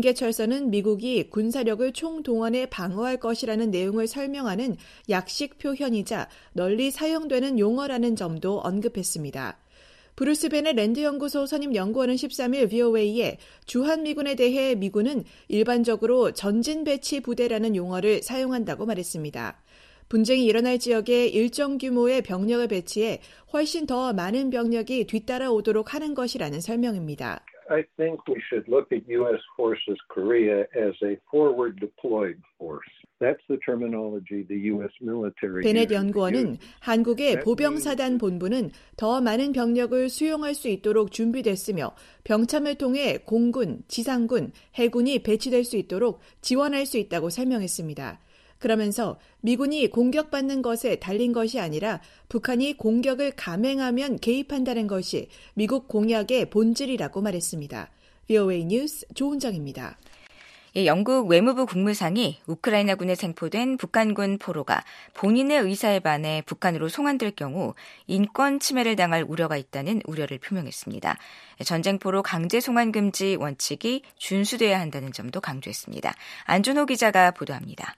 인계철선은 미국이 군사력을 총동원해 방어할 것이라는 내용을 설명하는 약식 표현이자 널리 사용되는 용어라는 점도 언급했습니다. 브루스 벤의 랜드연구소 선임연구원은 십삼 일 브이오에이에 주한미군에 대해 미군은 일반적으로 전진배치 부대라는 용어를 사용한다고 말했습니다. 분쟁이 일어날 지역에 일정 규모의 병력을 배치해 훨씬 더 많은 병력이 뒤따라오도록 하는 것이라는 설명입니다. I think we should look at U S forces Korea as a forward deployed force. That's the terminology the U S military. 베넷 연구원은 한국의 보병사단 본부는 더 많은 병력을 수용할 수 있도록 준비됐으며 병참을 통해 공군, 지상군, 해군이 배치될 수 있도록 지원할 수 있다고 설명했습니다. 그러면서 미군이 공격받는 것에 달린 것이 아니라 북한이 공격을 감행하면 개입한다는 것이 미국 공약의 본질이라고 말했습니다. 브이오에이 뉴스 조은정입니다. 예, 영국 외무부 국무상이 우크라이나군에 생포된 북한군 포로가 본인의 의사에 반해 북한으로 송환될 경우 인권 침해를 당할 우려가 있다는 우려를 표명했습니다. 전쟁포로 강제 송환 금지 원칙이 준수돼야 한다는 점도 강조했습니다. 안준호 기자가 보도합니다.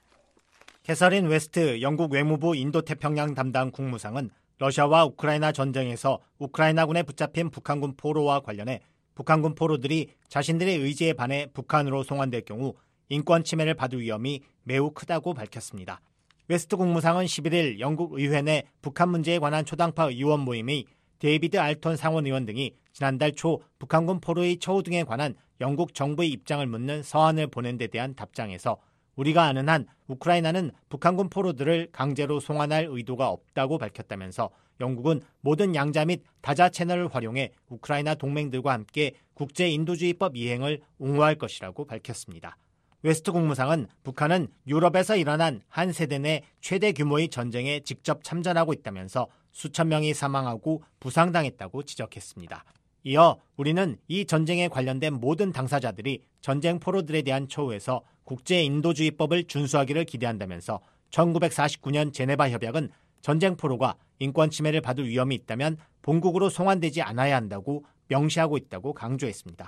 캐서린 웨스트 영국 외무부 인도태평양 담당 국무상은 러시아와 우크라이나 전쟁에서 우크라이나군에 붙잡힌 북한군 포로와 관련해 북한군 포로들이 자신들의 의지에 반해 북한으로 송환될 경우 인권 침해를 받을 위험이 매우 크다고 밝혔습니다. 웨스트 국무상은 십일 일 영국 의회 내 북한 문제에 관한 초당파 의원 모임의 데이비드 알톤 상원의원 등이 지난달 초 북한군 포로의 처우 등에 관한 영국 정부의 입장을 묻는 서한을 보낸 데 대한 답장에서 우리가 아는 한 우크라이나는 북한군 포로들을 강제로 송환할 의도가 없다고 밝혔다면서 영국은 모든 양자 및 다자 채널을 활용해 우크라이나 동맹들과 함께 국제인도주의법 이행을 옹호할 것이라고 밝혔습니다. 웨스트 국무상은 북한은 유럽에서 일어난 한 세대 내 최대 규모의 전쟁에 직접 참전하고 있다면서 수천 명이 사망하고 부상당했다고 지적했습니다. 이어 우리는 이 전쟁에 관련된 모든 당사자들이 전쟁 포로들에 대한 처우에서 국제인도주의법을 준수하기를 기대한다면서 천구백사십구 년 제네바 협약은 전쟁 포로가 인권 침해를 받을 위험이 있다면 본국으로 송환되지 않아야 한다고 명시하고 있다고 강조했습니다.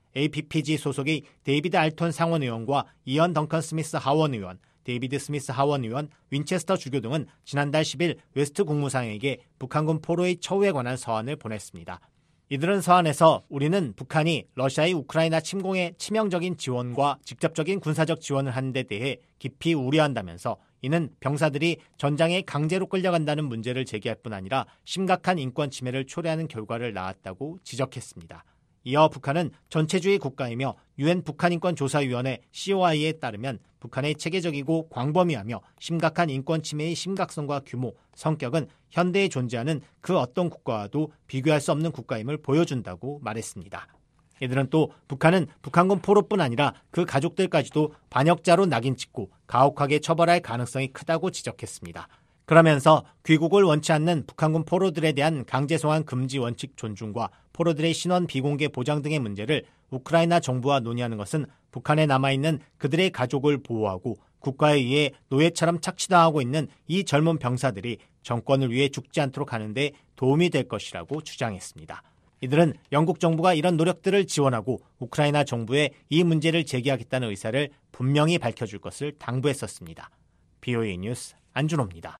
에이피피지 소속의 데이비드 알톤 상원의원과 이언 덩컨 스미스 하원의원, 데이비드 스미스 하원의원, 윈체스터 주교 등은 지난달 십 일 웨스트 국무상에게 북한군 포로의 처우에 관한 서한을 보냈습니다. 이들은 서한에서 우리는 북한이 러시아의 우크라이나 침공에 치명적인 지원과 직접적인 군사적 지원을 하는 데 대해 깊이 우려한다면서 이는 병사들이 전장에 강제로 끌려간다는 문제를 제기할 뿐 아니라 심각한 인권 침해를 초래하는 결과를 낳았다고 지적했습니다. 이어 북한은 전체주의 국가이며 유엔 북한인권조사위원회 씨오아이에 따르면 북한의 체계적이고 광범위하며 심각한 인권 침해의 심각성과 규모, 성격은 현대에 존재하는 그 어떤 국가와도 비교할 수 없는 국가임을 보여준다고 말했습니다. 이들은 또 북한은 북한군 포로뿐 아니라 그 가족들까지도 반역자로 낙인 찍고 가혹하게 처벌할 가능성이 크다고 지적했습니다. 그러면서 귀국을 원치 않는 북한군 포로들에 대한 강제송환 금지 원칙 존중과 포로들의 신원 비공개 보장 등의 문제를 우크라이나 정부와 논의하는 것은 북한에 남아있는 그들의 가족을 보호하고 국가에 의해 노예처럼 착취당하고 있는 이 젊은 병사들이 정권을 위해 죽지 않도록 하는 데 도움이 될 것이라고 주장했습니다. 이들은 영국 정부가 이런 노력들을 지원하고 우크라이나 정부에 이 문제를 제기하겠다는 의사를 분명히 밝혀줄 것을 당부했었습니다. 비오에이 뉴스 안준호입니다.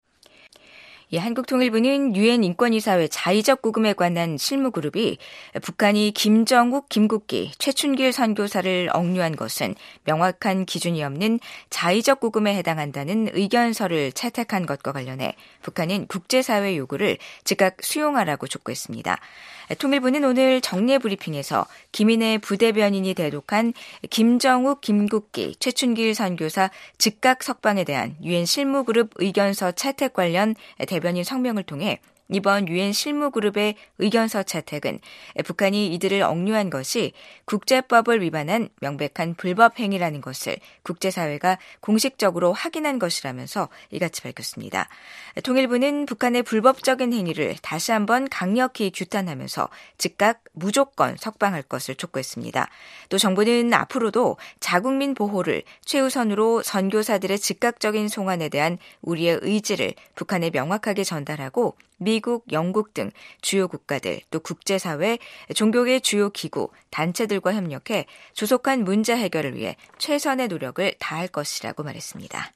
예, 한국통일부는 유엔 인권이사회 자의적 구금에 관한 실무그룹이 북한이 김정욱, 김국기, 최춘길 선교사를 억류한 것은 명확한 기준이 없는 자의적 구금에 해당한다는 의견서를 채택한 것과 관련해 북한은 국제사회 요구를 즉각 수용하라고 촉구했습니다. 통일부는 오늘 정례 브리핑에서 김인혜 부대변인이 대독한 김정욱, 김국기, 최춘길 선교사 즉각 석방에 대한 유엔 실무그룹 의견서 채택 관련 대변인 성명을 통해 이번 유엔 실무그룹의 의견서 채택은 북한이 이들을 억류한 것이 국제법을 위반한 명백한 불법 행위라는 것을 국제사회가 공식적으로 확인한 것이라면서 이같이 밝혔습니다. 통일부는 북한의 불법적인 행위를 다시 한번 강력히 규탄하면서 즉각 무조건 석방할 것을 촉구했습니다. 또 정부는 앞으로도 자국민 보호를 최우선으로 선교사들의 즉각적인 송환에 대한 우리의 의지를 북한에 명확하게 전달하고 미국, 영국 등 주요 국가들, 또 국제사회, 종교계 주요 기구, 단체들과 협력해 조속한 문제 해결을 위해 최선의 노력을 다할 것이라고 말했습니다.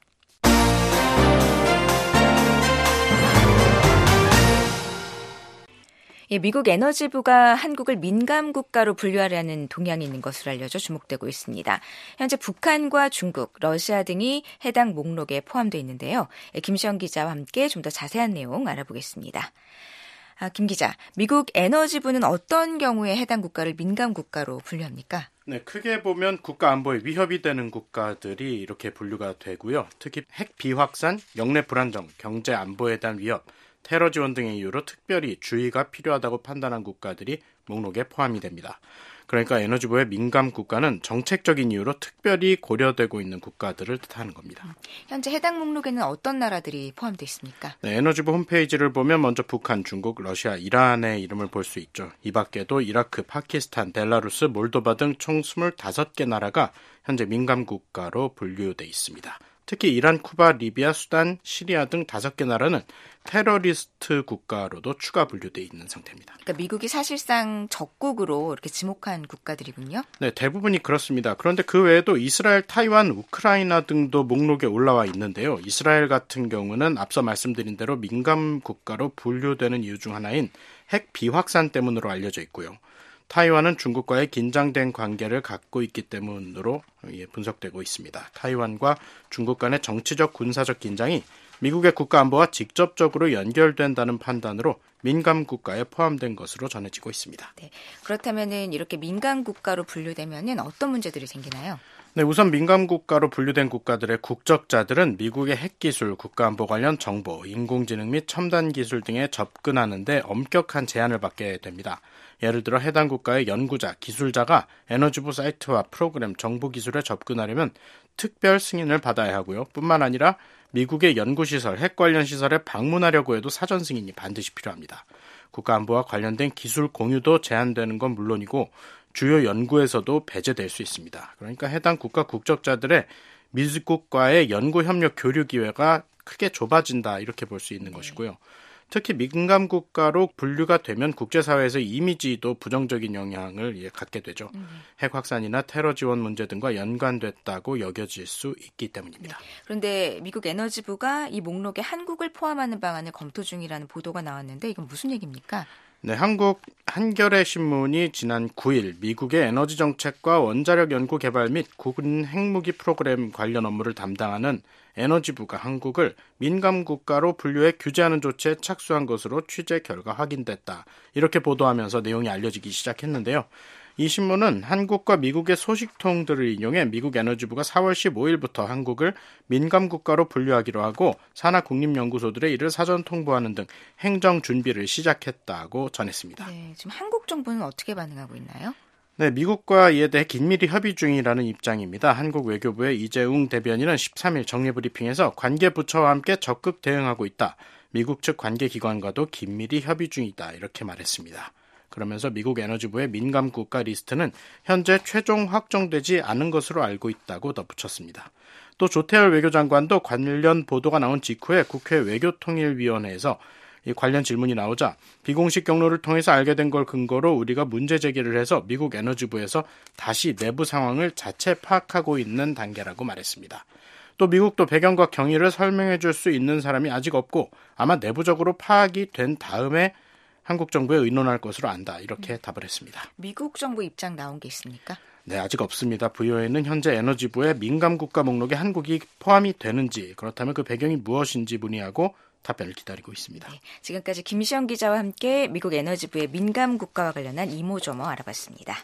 예, 미국 에너지부가 한국을 민감 국가로 분류하려는 동향이 있는 것으로 알려져 주목되고 있습니다. 현재 북한과 중국, 러시아 등이 해당 목록에 포함되어 있는데요. 예, 김시영 기자와 함께 좀 더 자세한 내용 알아보겠습니다. 아, 김 기자, 미국 에너지부는 어떤 경우에 해당 국가를 민감 국가로 분류합니까? 네, 크게 보면 국가 안보에 위협이 되는 국가들이 이렇게 분류가 되고요. 특히 핵 비확산, 영내 불안정, 경제 안보에 대한 위협, 테러 지원 등의 이유로 특별히 주의가 필요하다고 판단한 국가들이 목록에 포함이 됩니다. 그러니까 에너지부의 민감 국가는 정책적인 이유로 특별히 고려되고 있는 국가들을 뜻하는 겁니다. 현재 해당 목록에는 어떤 나라들이 포함되어 있습니까? 네, 에너지부 홈페이지를 보면 먼저 북한, 중국, 러시아, 이란의 이름을 볼 수 있죠. 이 밖에도 이라크, 파키스탄, 벨라루스, 몰도바 등 총 스물다섯 개 나라가 현재 민감 국가로 분류돼 있습니다. 특히 이란, 쿠바, 리비아, 수단, 시리아 등 다섯 개 나라는 테러리스트 국가로도 추가 분류돼 있는 상태입니다. 그러니까 미국이 사실상 적국으로 이렇게 지목한 국가들이군요. 네, 대부분이 그렇습니다. 그런데 그 외에도 이스라엘, 타이완, 우크라이나 등도 목록에 올라와 있는데요. 이스라엘 같은 경우는 앞서 말씀드린 대로 민감 국가로 분류되는 이유 중 하나인 핵 비확산 때문으로 알려져 있고요. 타이완은 중국과의 긴장된 관계를 갖고 있기 때문으로 분석되고 있습니다. 타이완과 중국 간의 정치적, 군사적 긴장이 미국의 국가 안보와 직접적으로 연결된다는 판단으로 민감 국가에 포함된 것으로 전해지고 있습니다. 네, 그렇다면은 이렇게 민감 국가로 분류되면은 어떤 문제들이 생기나요? 네, 우선 민감 국가로 분류된 국가들의 국적자들은 미국의 핵기술, 국가안보 관련 정보, 인공지능 및 첨단 기술 등에 접근하는 데 엄격한 제한을 받게 됩니다. 예를 들어 해당 국가의 연구자, 기술자가 에너지부 사이트와 프로그램, 정보기술에 접근하려면 특별 승인을 받아야 하고요. 뿐만 아니라 미국의 연구시설, 핵 관련 시설에 방문하려고 해도 사전 승인이 반드시 필요합니다. 국가안보와 관련된 기술 공유도 제한되는 건 물론이고 주요 연구에서도 배제될 수 있습니다. 그러니까 해당 국가 국적자들의 미국과의 연구 협력 교류 기회가 크게 좁아진다 이렇게 볼 수 있는 네. 것이고요. 특히 민감 국가로 분류가 되면 국제사회에서 이미지도 부정적인 영향을 갖게 되죠. 음. 핵 확산이나 테러 지원 문제 등과 연관됐다고 여겨질 수 있기 때문입니다. 네. 그런데 미국 에너지부가 이 목록에 한국을 포함하는 방안을 검토 중이라는 보도가 나왔는데 이건 무슨 얘기입니까? 네, 한국 한겨레 신문이 지난 구 일 미국의 에너지 정책과 원자력 연구 개발 및 군 핵무기 프로그램 관련 업무를 담당하는 에너지부가 한국을 민감 국가로 분류해 규제하는 조치에 착수한 것으로 취재 결과 확인됐다. 이렇게 보도하면서 내용이 알려지기 시작했는데요. 이 신문은 한국과 미국의 소식통들을 인용해 미국 에너지부가 사월 십오일부터 한국을 민감 국가로 분류하기로 하고 산하 국립연구소들의 이를 사전 통보하는 등 행정 준비를 시작했다고 전했습니다. 네, 지금 한국 정부는 어떻게 반응하고 있나요? 네, 미국과 이에 대해 긴밀히 협의 중이라는 입장입니다. 한국 외교부의 이재웅 대변인은 십삼 일 정례브리핑에서 관계 부처와 함께 적극 대응하고 있다. 미국 측 관계기관과도 긴밀히 협의 중이다. 이렇게 말했습니다. 그러면서 미국 에너지부의 민감 국가 리스트는 현재 최종 확정되지 않은 것으로 알고 있다고 덧붙였습니다. 또 조태열 외교장관도 관련 보도가 나온 직후에 국회 외교통일위원회에서 이 관련 질문이 나오자 비공식 경로를 통해서 알게 된 걸 근거로 우리가 문제 제기를 해서 미국 에너지부에서 다시 내부 상황을 자체 파악하고 있는 단계라고 말했습니다. 또 미국도 배경과 경위를 설명해 줄 수 있는 사람이 아직 없고 아마 내부적으로 파악이 된 다음에 한국 정부에 의논할 것으로 안다. 이렇게 답을 했습니다. 미국 정부 입장 나온 게 있습니까? 네, 아직 없습니다. 브이오에이는 현재 에너지부의 민감 국가 목록에 한국이 포함이 되는지 그렇다면 그 배경이 무엇인지 문의하고 답변을 기다리고 있습니다. 네, 지금까지 김시영 기자와 함께 미국 에너지부의 민감 국가와 관련한 이모저모 알아봤습니다.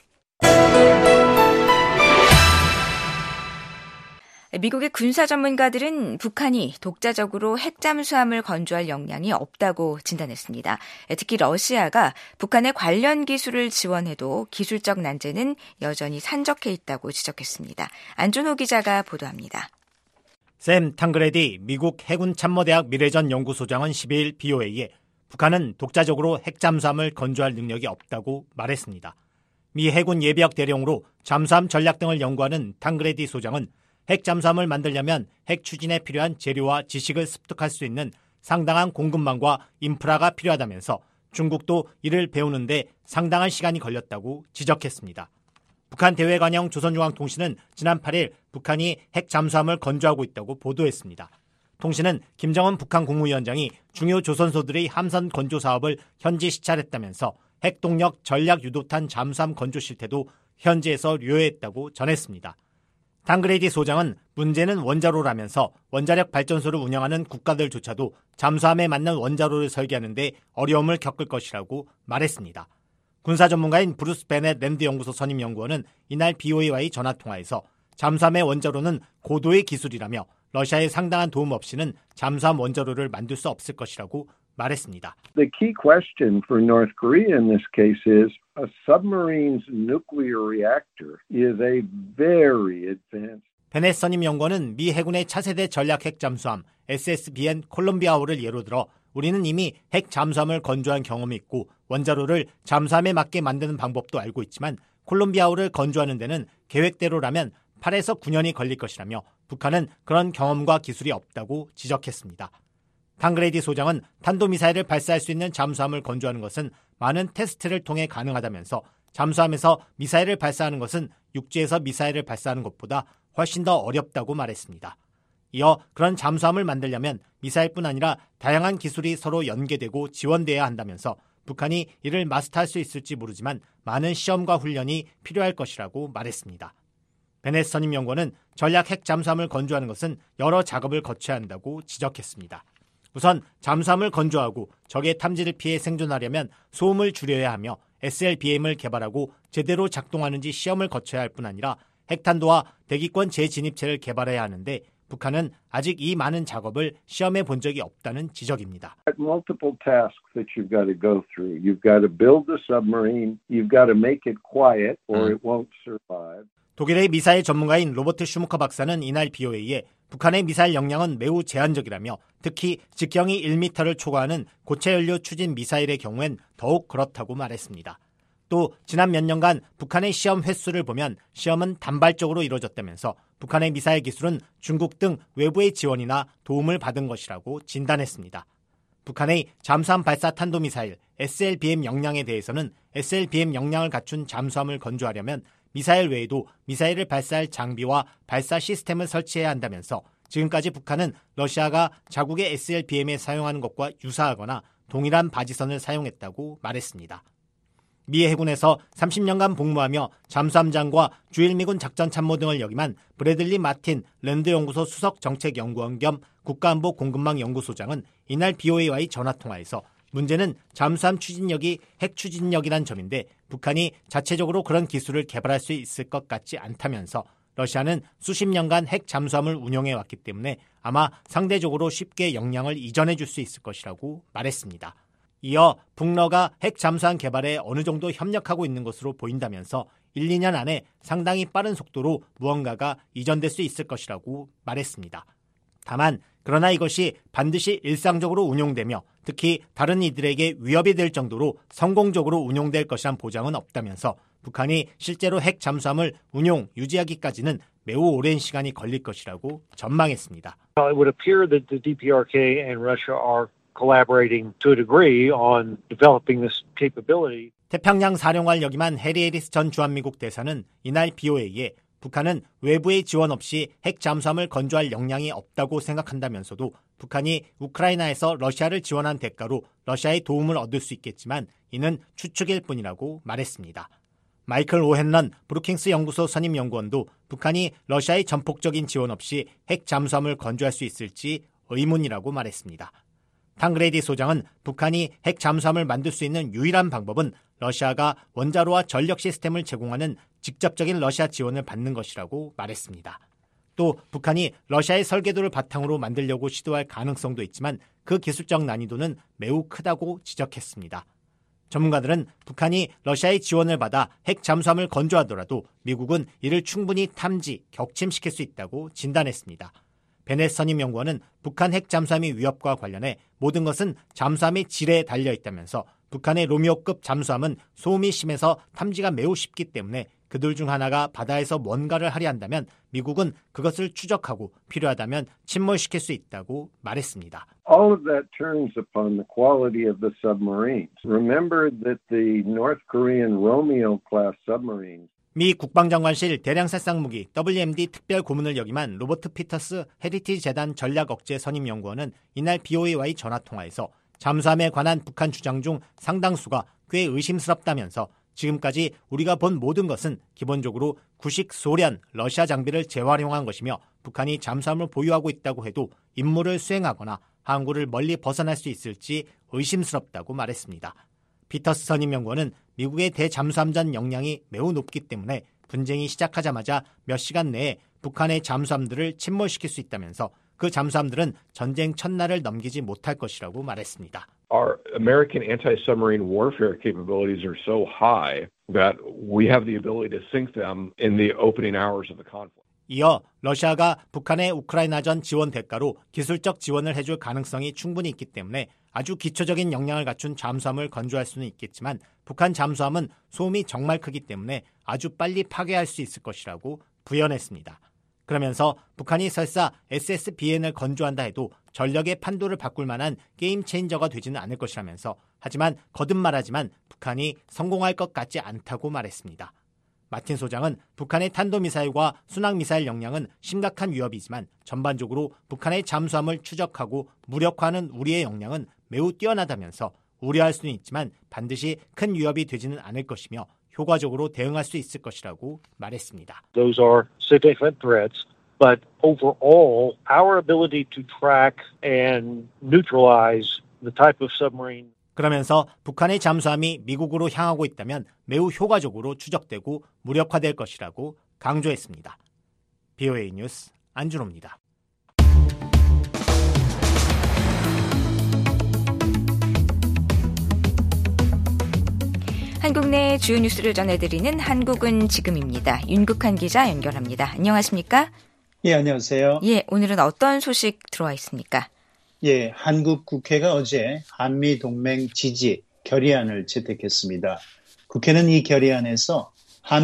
미국의 군사 전문가들은 북한이 독자적으로 핵 잠수함을 건조할 역량이 없다고 진단했습니다. 특히 러시아가 북한의 관련 기술을 지원해도 기술적 난제는 여전히 산적해 있다고 지적했습니다. 안준호 기자가 보도합니다. 샘 탕그레디 미국 해군참모대학 미래전 연구소장은 십이 일 브이오에이에 북한은 독자적으로 핵 잠수함을 건조할 능력이 없다고 말했습니다. 미 해군 예비역 대령으로 잠수함 전략 등을 연구하는 탕그레디 소장은 핵 잠수함을 만들려면 핵 추진에 필요한 재료와 지식을 습득할 수 있는 상당한 공급망과 인프라가 필요하다면서 중국도 이를 배우는데 상당한 시간이 걸렸다고 지적했습니다. 북한 대외관영 조선중앙통신은 지난 팔 일 북한이 핵 잠수함을 건조하고 있다고 보도했습니다. 통신은 김정은 북한 국무위원장이 중요 조선소들의 함선 건조 사업을 현지 시찰했다면서 핵동력 전략 유도탄 잠수함 건조 실태도 현지에서 료했다고 전했습니다. 탕그레디 소장은 문제는 원자로라면서 원자력 발전소를 운영하는 국가들조차도 잠수함에 맞는 원자로를 설계하는 데 어려움을 겪을 것이라고 말했습니다. 군사 전문가인 브루스 베넷 랜드 연구소 선임 연구원은 이날 브이오에이와의 전화통화에서 잠수함의 원자로는 고도의 기술이라며 러시아의 상당한 도움 없이는 잠수함 원자로를 만들 수 없을 것이라고 말했습니다. The key question for North Korea in this case is a submarine's nuclear reactor is a very advanced. 베넷 선임 연구원은 미 해군의 차세대 전략 핵 잠수함 에스에스비엔 콜롬비아호를 예로 들어 우리는 이미 핵 잠수함을 건조한 경험이 있고 원자로를 잠수함에 맞게 만드는 방법도 알고 있지만 콜롬비아호를 건조하는 데는 계획대로라면 팔에서 구 년이 걸릴 것이라며 북한은 그런 경험과 기술이 없다고 지적했습니다. 탕그레이디 소장은 탄도미사일을 발사할 수 있는 잠수함을 건조하는 것은 많은 테스트를 통해 가능하다면서 잠수함에서 미사일을 발사하는 것은 육지에서 미사일을 발사하는 것보다 훨씬 더 어렵다고 말했습니다. 이어 그런 잠수함을 만들려면 미사일뿐 아니라 다양한 기술이 서로 연계되고 지원돼야 한다면서 북한이 이를 마스터할 수 있을지 모르지만 많은 시험과 훈련이 필요할 것이라고 말했습니다. 베넷 선임 연구원은 전략 핵 잠수함을 건조하는 것은 여러 작업을 거쳐야 한다고 지적했습니다. 우선 잠수함을 건조하고 적의 탐지를 피해 생존하려면 소음을 줄여야 하며 에스엘비엠을 개발하고 제대로 작동하는지 시험을 거쳐야 할 뿐 아니라 핵탄도와 대기권 재진입체를 개발해야 하는데 북한은 아직 이 많은 작업을 시험해 본 적이 없다는 지적입니다. Multiple tasks that you've got to go through. You've got to build the submarine. You've got to make it quiet or it won't survive. 독일의 미사일 전문가인 로버트 슈무커 박사는 이날 비오에이에 북한의 미사일 역량은 매우 제한적이라며 특히 직경이 일 미터를 초과하는 고체 연료 추진 미사일의 경우엔 더욱 그렇다고 말했습니다. 또 지난 몇 년간 북한의 시험 횟수를 보면 시험은 단발적으로 이루어졌다면서 북한의 미사일 기술은 중국 등 외부의 지원이나 도움을 받은 것이라고 진단했습니다. 북한의 잠수함 발사 탄도미사일 에스엘비엠 역량에 대해서는 에스엘비엠 역량을 갖춘 잠수함을 건조하려면 미사일 외에도 미사일을 발사할 장비와 발사 시스템을 설치해야 한다면서 지금까지 북한은 러시아가 자국의 에스엘비엠에 사용하는 것과 유사하거나 동일한 바지선을 사용했다고 말했습니다. 미 해군에서 삼십 년간 복무하며 잠수함장과 주일미군 작전참모 등을 역임한 브래들리 마틴 랜드연구소 수석정책연구원 겸 국가안보공급망연구소장은 이날 비오에이와의 전화통화에서 문제는 잠수함 추진력이 핵 추진력이란 점인데 북한이 자체적으로 그런 기술을 개발할 수 있을 것 같지 않다면서 러시아는 수십 년간 핵 잠수함을 운용해왔기 때문에 아마 상대적으로 쉽게 역량을 이전해 줄 수 있을 것이라고 말했습니다. 이어 북러가 핵 잠수함 개발에 어느 정도 협력하고 있는 것으로 보인다면서 일, 이 년 안에 상당히 빠른 속도로 무언가가 이전될 수 있을 것이라고 말했습니다. 다만 그러나 이것이 반드시 일상적으로 운용되며 특히 다른 이들에게 위협이 될 정도로 성공적으로 운용될 것이란 보장은 없다면서 북한이 실제로 핵 잠수함을 운용, 유지하기까지는 매우 오랜 시간이 걸릴 것이라고 전망했습니다. It would appear that the 디피아르케이 and Russia are collaborating to a degree on developing this capability. 태평양 사령관을 역임한 해리 해리스 전 주한미국 대사는 이날 비오에이에 북한은 외부의 지원 없이 핵 잠수함을 건조할 역량이 없다고 생각한다면서도 북한이 우크라이나에서 러시아를 지원한 대가로 러시아의 도움을 얻을 수 있겠지만 이는 추측일 뿐이라고 말했습니다. 마이클 오헨런 브루킹스 연구소 선임 연구원도 북한이 러시아의 전폭적인 지원 없이 핵 잠수함을 건조할 수 있을지 의문이라고 말했습니다. 탕그레이디 소장은 북한이 핵 잠수함을 만들 수 있는 유일한 방법은 러시아가 원자로와 전력 시스템을 제공하는 직접적인 러시아 지원을 받는 것이라고 말했습니다. 또 북한이 러시아의 설계도를 바탕으로 만들려고 시도할 가능성도 있지만 그 기술적 난이도는 매우 크다고 지적했습니다. 전문가들은 북한이 러시아의 지원을 받아 핵 잠수함을 건조하더라도 미국은 이를 충분히 탐지, 격침시킬 수 있다고 진단했습니다. 베넷 선임 연구원은 북한 핵 잠수함의 위협과 관련해 모든 것은 잠수함의 질에 달려있다면서 북한의 로미오급 잠수함은 소음이 심해서 탐지가 매우 쉽기 때문에 그들 중 하나가 바다에서 뭔가를 하려 한다면 미국은 그것을 추적하고 필요하다면 침몰시킬 수 있다고 말했습니다. All of that turns upon the quality of the submarines. Remember that the North Korean Romeo class submarines 미 국방장관실 대량살상무기 더블유엠디 특별 고문을 역임한 로버트 피터스 헤리티지 재단 전략억제 선임연구원은 이날 비오에이와의 전화통화에서 잠수함에 관한 북한 주장 중 상당수가 꽤 의심스럽다면서 지금까지 우리가 본 모든 것은 기본적으로 구식 소련, 러시아 장비를 재활용한 것이며 북한이 잠수함을 보유하고 있다고 해도 임무를 수행하거나 항구를 멀리 벗어날 수 있을지 의심스럽다고 말했습니다. 피터스 선임연구원은 미국의 대잠수함전 역량이 매우 높기 때문에 분쟁이 시작하자마자 몇 시간 내에 북한의 잠수함들을 침몰시킬 수 있다면서 그 잠수함들은 전쟁 첫날을 넘기지 못할 것이라고 말했습니다. our American anti-submarine warfare capabilities are so high that we have the ability to sink them in the opening hours of the conflict. 이어 러시아가 북한의 우크라이나전 지원 대가로 기술적 지원을 해줄 가능성이 충분히 있기 때문에 아주 기초적인 역량을 갖춘 잠수함을 건조할 수는 있겠지만 북한 잠수함은 소음이 정말 크기 때문에 아주 빨리 파괴할 수 있을 것이라고 부연했습니다. 그러면서 북한이 설사 에스에스비엔을 건조한다 해도 전력의 판도를 바꿀 만한 게임 체인저가 되지는 않을 것이라면서 하지만 거듭 말하지만 북한이 성공할 것 같지 않다고 말했습니다. 마틴 소장은 북한의 탄도미사일과 순항미사일 역량은 심각한 위협이지만 전반적으로 북한의 잠수함을 추적하고 무력화하는 우리의 역량은 매우 뛰어나다면서 우려할 수는 있지만 반드시 큰 위협이 되지는 않을 것이며 효과적으로 대응할 수 있을 것이라고 말했습니다. Those are significant threats, but overall, our ability to track and neutralize the type of submarine. 그러면서 북한의 잠수함이 미국으로 향하고 있다면 매우 효과적으로 추적되고 무력화될 것이라고 강조했습니다. 비오에이 뉴스 안준호입니다. 한국 내 주요 뉴스를 전해드리는 한국은 지금입니다. 윤국한 기자 연결합니다. 안녕하십니까? 예, 안녕하세요. 예, 오늘은 어떤 소식 들어와 있습니까? 예, 한국 국회가 어제 한미동맹 지지 결의안을 채택했습니다. 국회는 이 결의안에서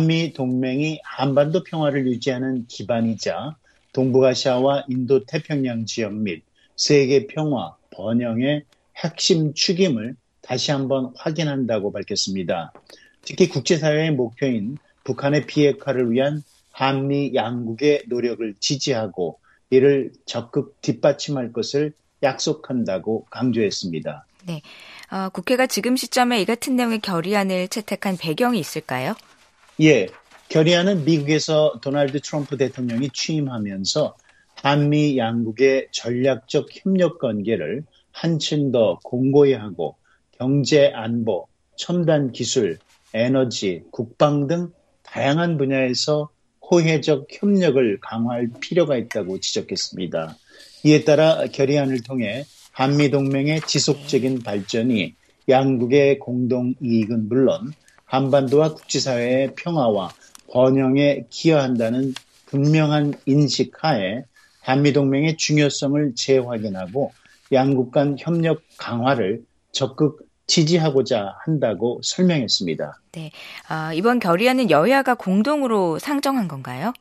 한미동맹이 한반도 평화를 유지하는 기반이자 동북아시아와 인도태평양 지역 및 세계 평화, 번영의 핵심 축임을 다시 한번 확인한다고 밝혔습니다. 특히 국제사회의 목표인 북한의 비핵화를 위한 한미 양국의 노력을 지지하고 이를 적극 뒷받침할 것을 약속한다고 강조했습니다. 네, 어, 국회가 지금 시점에 이 같은 내용의 결의안을 채택한 배경이 있을까요? 예, 결의안은 미국에서 도널드 트럼프 대통령이 취임하면서 한미 양국의 전략적 협력 관계를 한층 더 공고히 하고 경제 안보, 첨단 기술, 에너지, 국방 등 다양한 분야에서 호혜적 협력을 강화할 필요가 있다고 지적했습니다. 이에 따라 결의안을 통해 한미동맹의 지속적인 발전이 양국의 공동 이익은 물론 한반도와 국제사회의 평화와 번영에 기여한다는 분명한 인식 하에 한미동맹의 중요성을 재확인하고 양국 간 협력 강화를 적극 지지하고자 한다고 설명했습니다. 네, 아, 이번 결의안은 여야가 공동으로 상정한 건가요?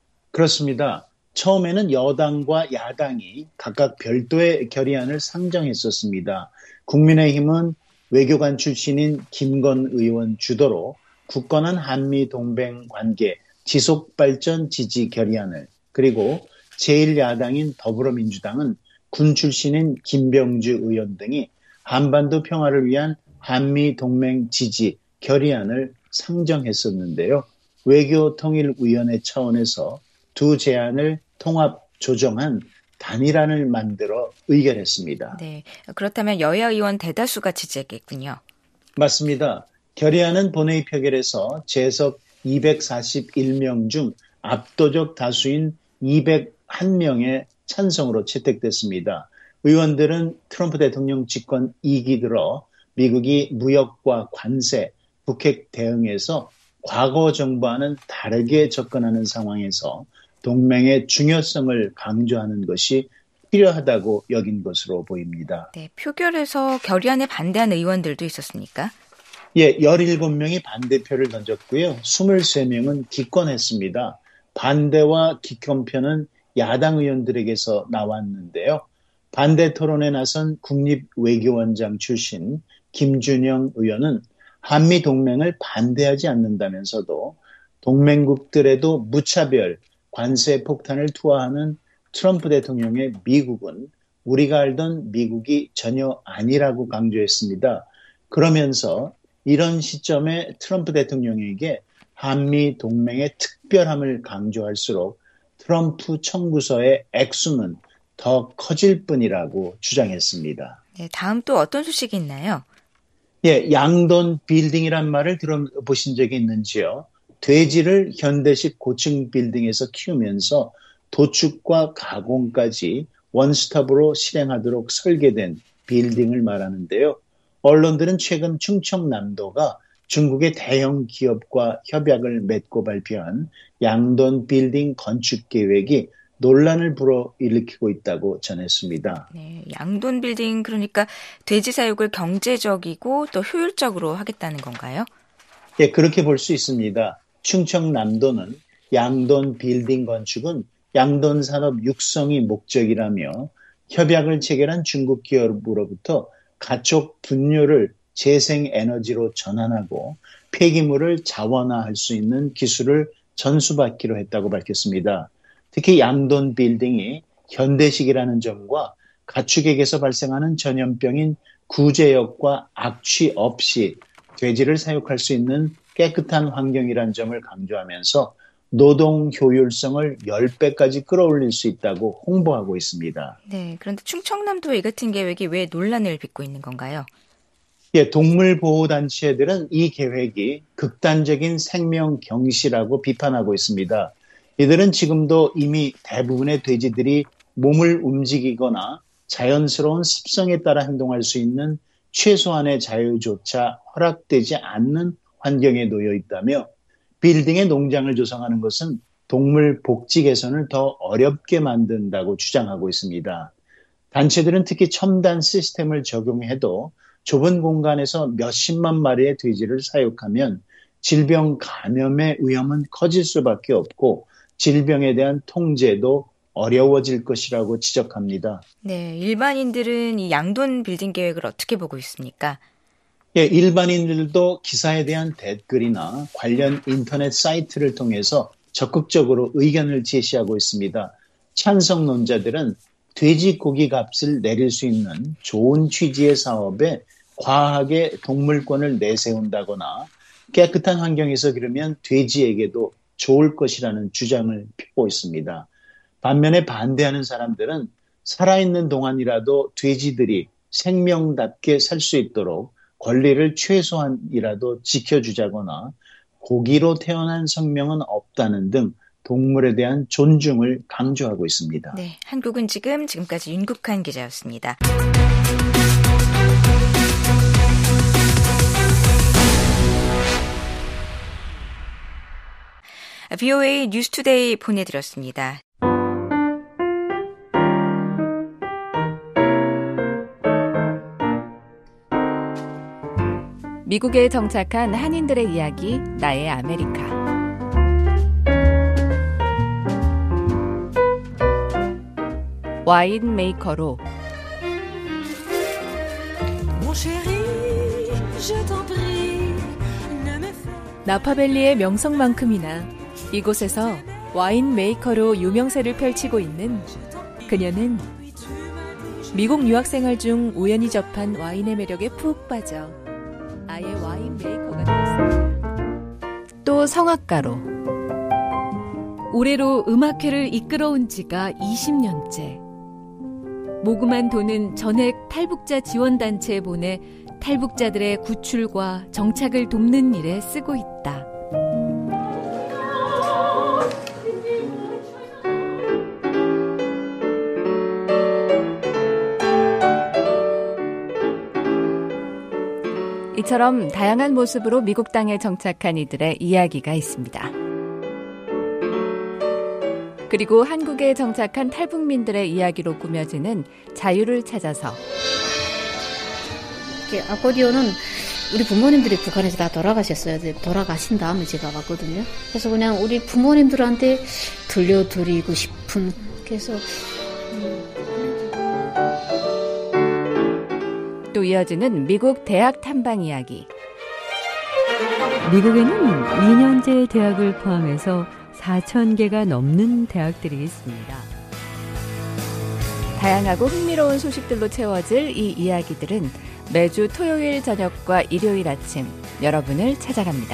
그렇습니다. 처음에는 여당과 야당이 각각 별도의 결의안을 상정했었습니다. 국민의힘은 외교관 출신인 김건 의원 주도로 굳건한 한미 동맹 관계 지속 발전 지지 결의안을, 그리고 제일 야당인 더불어민주당은 군 출신인 김병주 의원 등이 한반도 평화를 위한 한미 동맹 지지 결의안을 상정했었는데요. 외교통일위원회 차원에서 두 제안을 통합 조정한 단일안을 만들어 의결했습니다. 네, 그렇다면 여야 의원 대다수가 지지했겠군요. 맞습니다. 결의안은 본회의 표결에서 재석 이백사십일 명 중 압도적 다수인 이백일 명의 찬성으로 채택됐습니다. 의원들은 트럼프 대통령 집권 이 기 들어 미국이 무역과 관세, 북핵 대응에서 과거 정부와는 다르게 접근하는 상황에서 동맹의 중요성을 강조하는 것이 필요하다고 여긴 것으로 보입니다. 네, 표결에서 결의안에 반대한 의원들도 있었습니까? 예, 열일곱 명이 반대표를 던졌고요. 이십삼 명은 기권했습니다. 반대와 기권표는 야당 의원들에게서 나왔는데요. 반대 토론에 나선 국립외교원장 출신 김준영 의원은 한미 동맹을 반대하지 않는다면서도 동맹국들에도 무차별 관세 폭탄을 투하하는 트럼프 대통령의 미국은 우리가 알던 미국이 전혀 아니라고 강조했습니다. 그러면서 이런 시점에 트럼프 대통령에게 한미 동맹의 특별함을 강조할수록 트럼프 청구서의 액수는 더 커질 뿐이라고 주장했습니다. 네, 다음 또 어떤 소식이 있나요? 예, 양돈 빌딩이란 말을 들어보신 적이 있는지요? 돼지를 현대식 고층 빌딩에서 키우면서 도축과 가공까지 원스톱으로 실행하도록 설계된 빌딩을 말하는데요. 언론들은 최근 충청남도가 중국의 대형 기업과 협약을 맺고 발표한 양돈 빌딩 건축 계획이 논란을 불어일으키고 있다고 전했습니다. 네, 양돈 빌딩 그러니까 대지 사육을 경제적이고 또 효율적으로 하겠다는 건가요? 예, 그렇게 볼 수 있습니다. 충청남도는 양돈 빌딩 건축은 양돈 산업 육성이 목적이라며 협약을 체결한 중국 기업으로부터 가축 분뇨를 재생에너지로 전환하고 폐기물을 자원화할 수 있는 기술을 전수받기로 했다고 밝혔습니다. 특히 양돈 빌딩이 현대식이라는 점과 가축에게서 발생하는 전염병인 구제역과 악취 없이 돼지를 사육할 수 있는 깨끗한 환경이란 점을 강조하면서 노동 효율성을 십 배까지 끌어올릴 수 있다고 홍보하고 있습니다. 네, 그런데 충청남도 이 같은 계획이 왜 논란을 빚고 있는 건가요? 예, 동물보호단체들은 이 계획이 극단적인 생명 경시라고 비판하고 있습니다. 이들은 지금도 이미 대부분의 돼지들이 몸을 움직이거나 자연스러운 습성에 따라 행동할 수 있는 최소한의 자유조차 허락되지 않는 환경에 놓여 있다며 빌딩의 농장을 조성하는 것은 동물 복지 개선을 더 어렵게 만든다고 주장하고 있습니다. 단체들은 특히 첨단 시스템을 적용해도 좁은 공간에서 몇십만 마리의 돼지를 사육하면 질병 감염의 위험은 커질 수밖에 없고 질병에 대한 통제도 어려워질 것이라고 지적합니다. 네, 일반인들은 이 양돈 빌딩 계획을 어떻게 보고 있습니까? 예, 일반인들도 기사에 대한 댓글이나 관련 인터넷 사이트를 통해서 적극적으로 의견을 제시하고 있습니다. 찬성론자들은 돼지고기 값을 내릴 수 있는 좋은 취지의 사업에 과하게 동물권을 내세운다거나 깨끗한 환경에서 기르면 돼지에게도 좋을 것이라는 주장을 펴고 있습니다. 반면에 반대하는 사람들은 살아있는 동안이라도 돼지들이 생명답게 살 수 있도록 권리를 최소한이라도 지켜주자거나 고기로 태어난 생명은 없다는 등 동물에 대한 존중을 강조하고 있습니다. 네, 한국은 지금 지금까지 윤국한 기자였습니다. 브이오에이 뉴스투데이 보내드렸습니다. 미국에 정착한 한인들의 이야기, 나의 아메리카. 와인 메이커로 나파밸리의 명성만큼이나 이곳에서 와인 메이커로 유명세를 펼치고 있는 그녀는 미국 유학생활 중 우연히 접한 와인의 매력에 푹 빠져 아예 와인 메이커가 되었습니다. 또 성악가로 올해로 음악회를 이끌어온 지가 이십 년째. 모금한 돈은 전액 탈북자 지원단체에 보내 탈북자들의 구출과 정착을 돕는 일에 쓰고 있다. 이처럼 다양한 모습으로 미국 땅에 정착한 이들의 이야기가 있습니다. 그리고 한국에 정착한 탈북민들의 이야기로 꾸며지는 자유를 찾아서. 아코디오는 우리 부모님들이 북한에서 다 돌아가셨어요. 돌아가신 다음에 제가 왔거든요. 그래서 그냥 우리 부모님들한테 들려드리고 싶은, 그래서 또 이어지는 미국 대학 탐방 이야기. 미국에는 이 년제 대학을 포함해서 사천 개가 넘는 대학들이 있습니다. 다양하고 흥미로운 소식들로 채워질 이 이야기들은 매주 토요일 저녁과 일요일 아침 여러분을 찾아갑니다.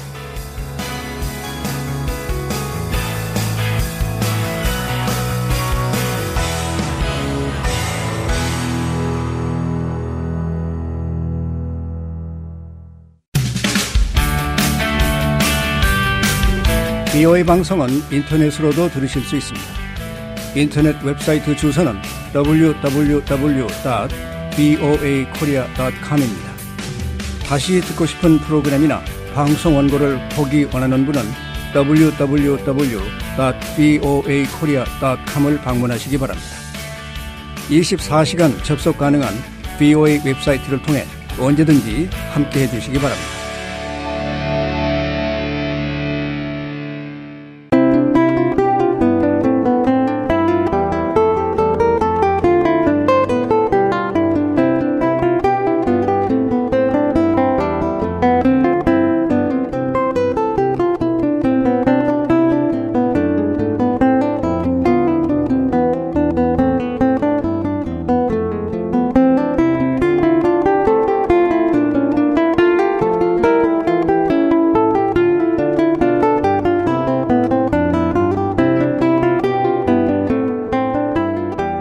브이오에이 방송은 인터넷으로도 들으실 수 있습니다. 인터넷 웹사이트 주소는 더블유 더블유 더블유 닷 브이오에이 코리아 닷 컴입니다. 다시 듣고 싶은 프로그램이나 방송 원고를 보기 원하는 분은 더블유 더블유 더블유 닷 브이오에이 코리아 닷 컴을 방문하시기 바랍니다. 이십사 시간 접속 가능한 브이오에이 웹사이트를 통해 언제든지 함께해 주시기 바랍니다.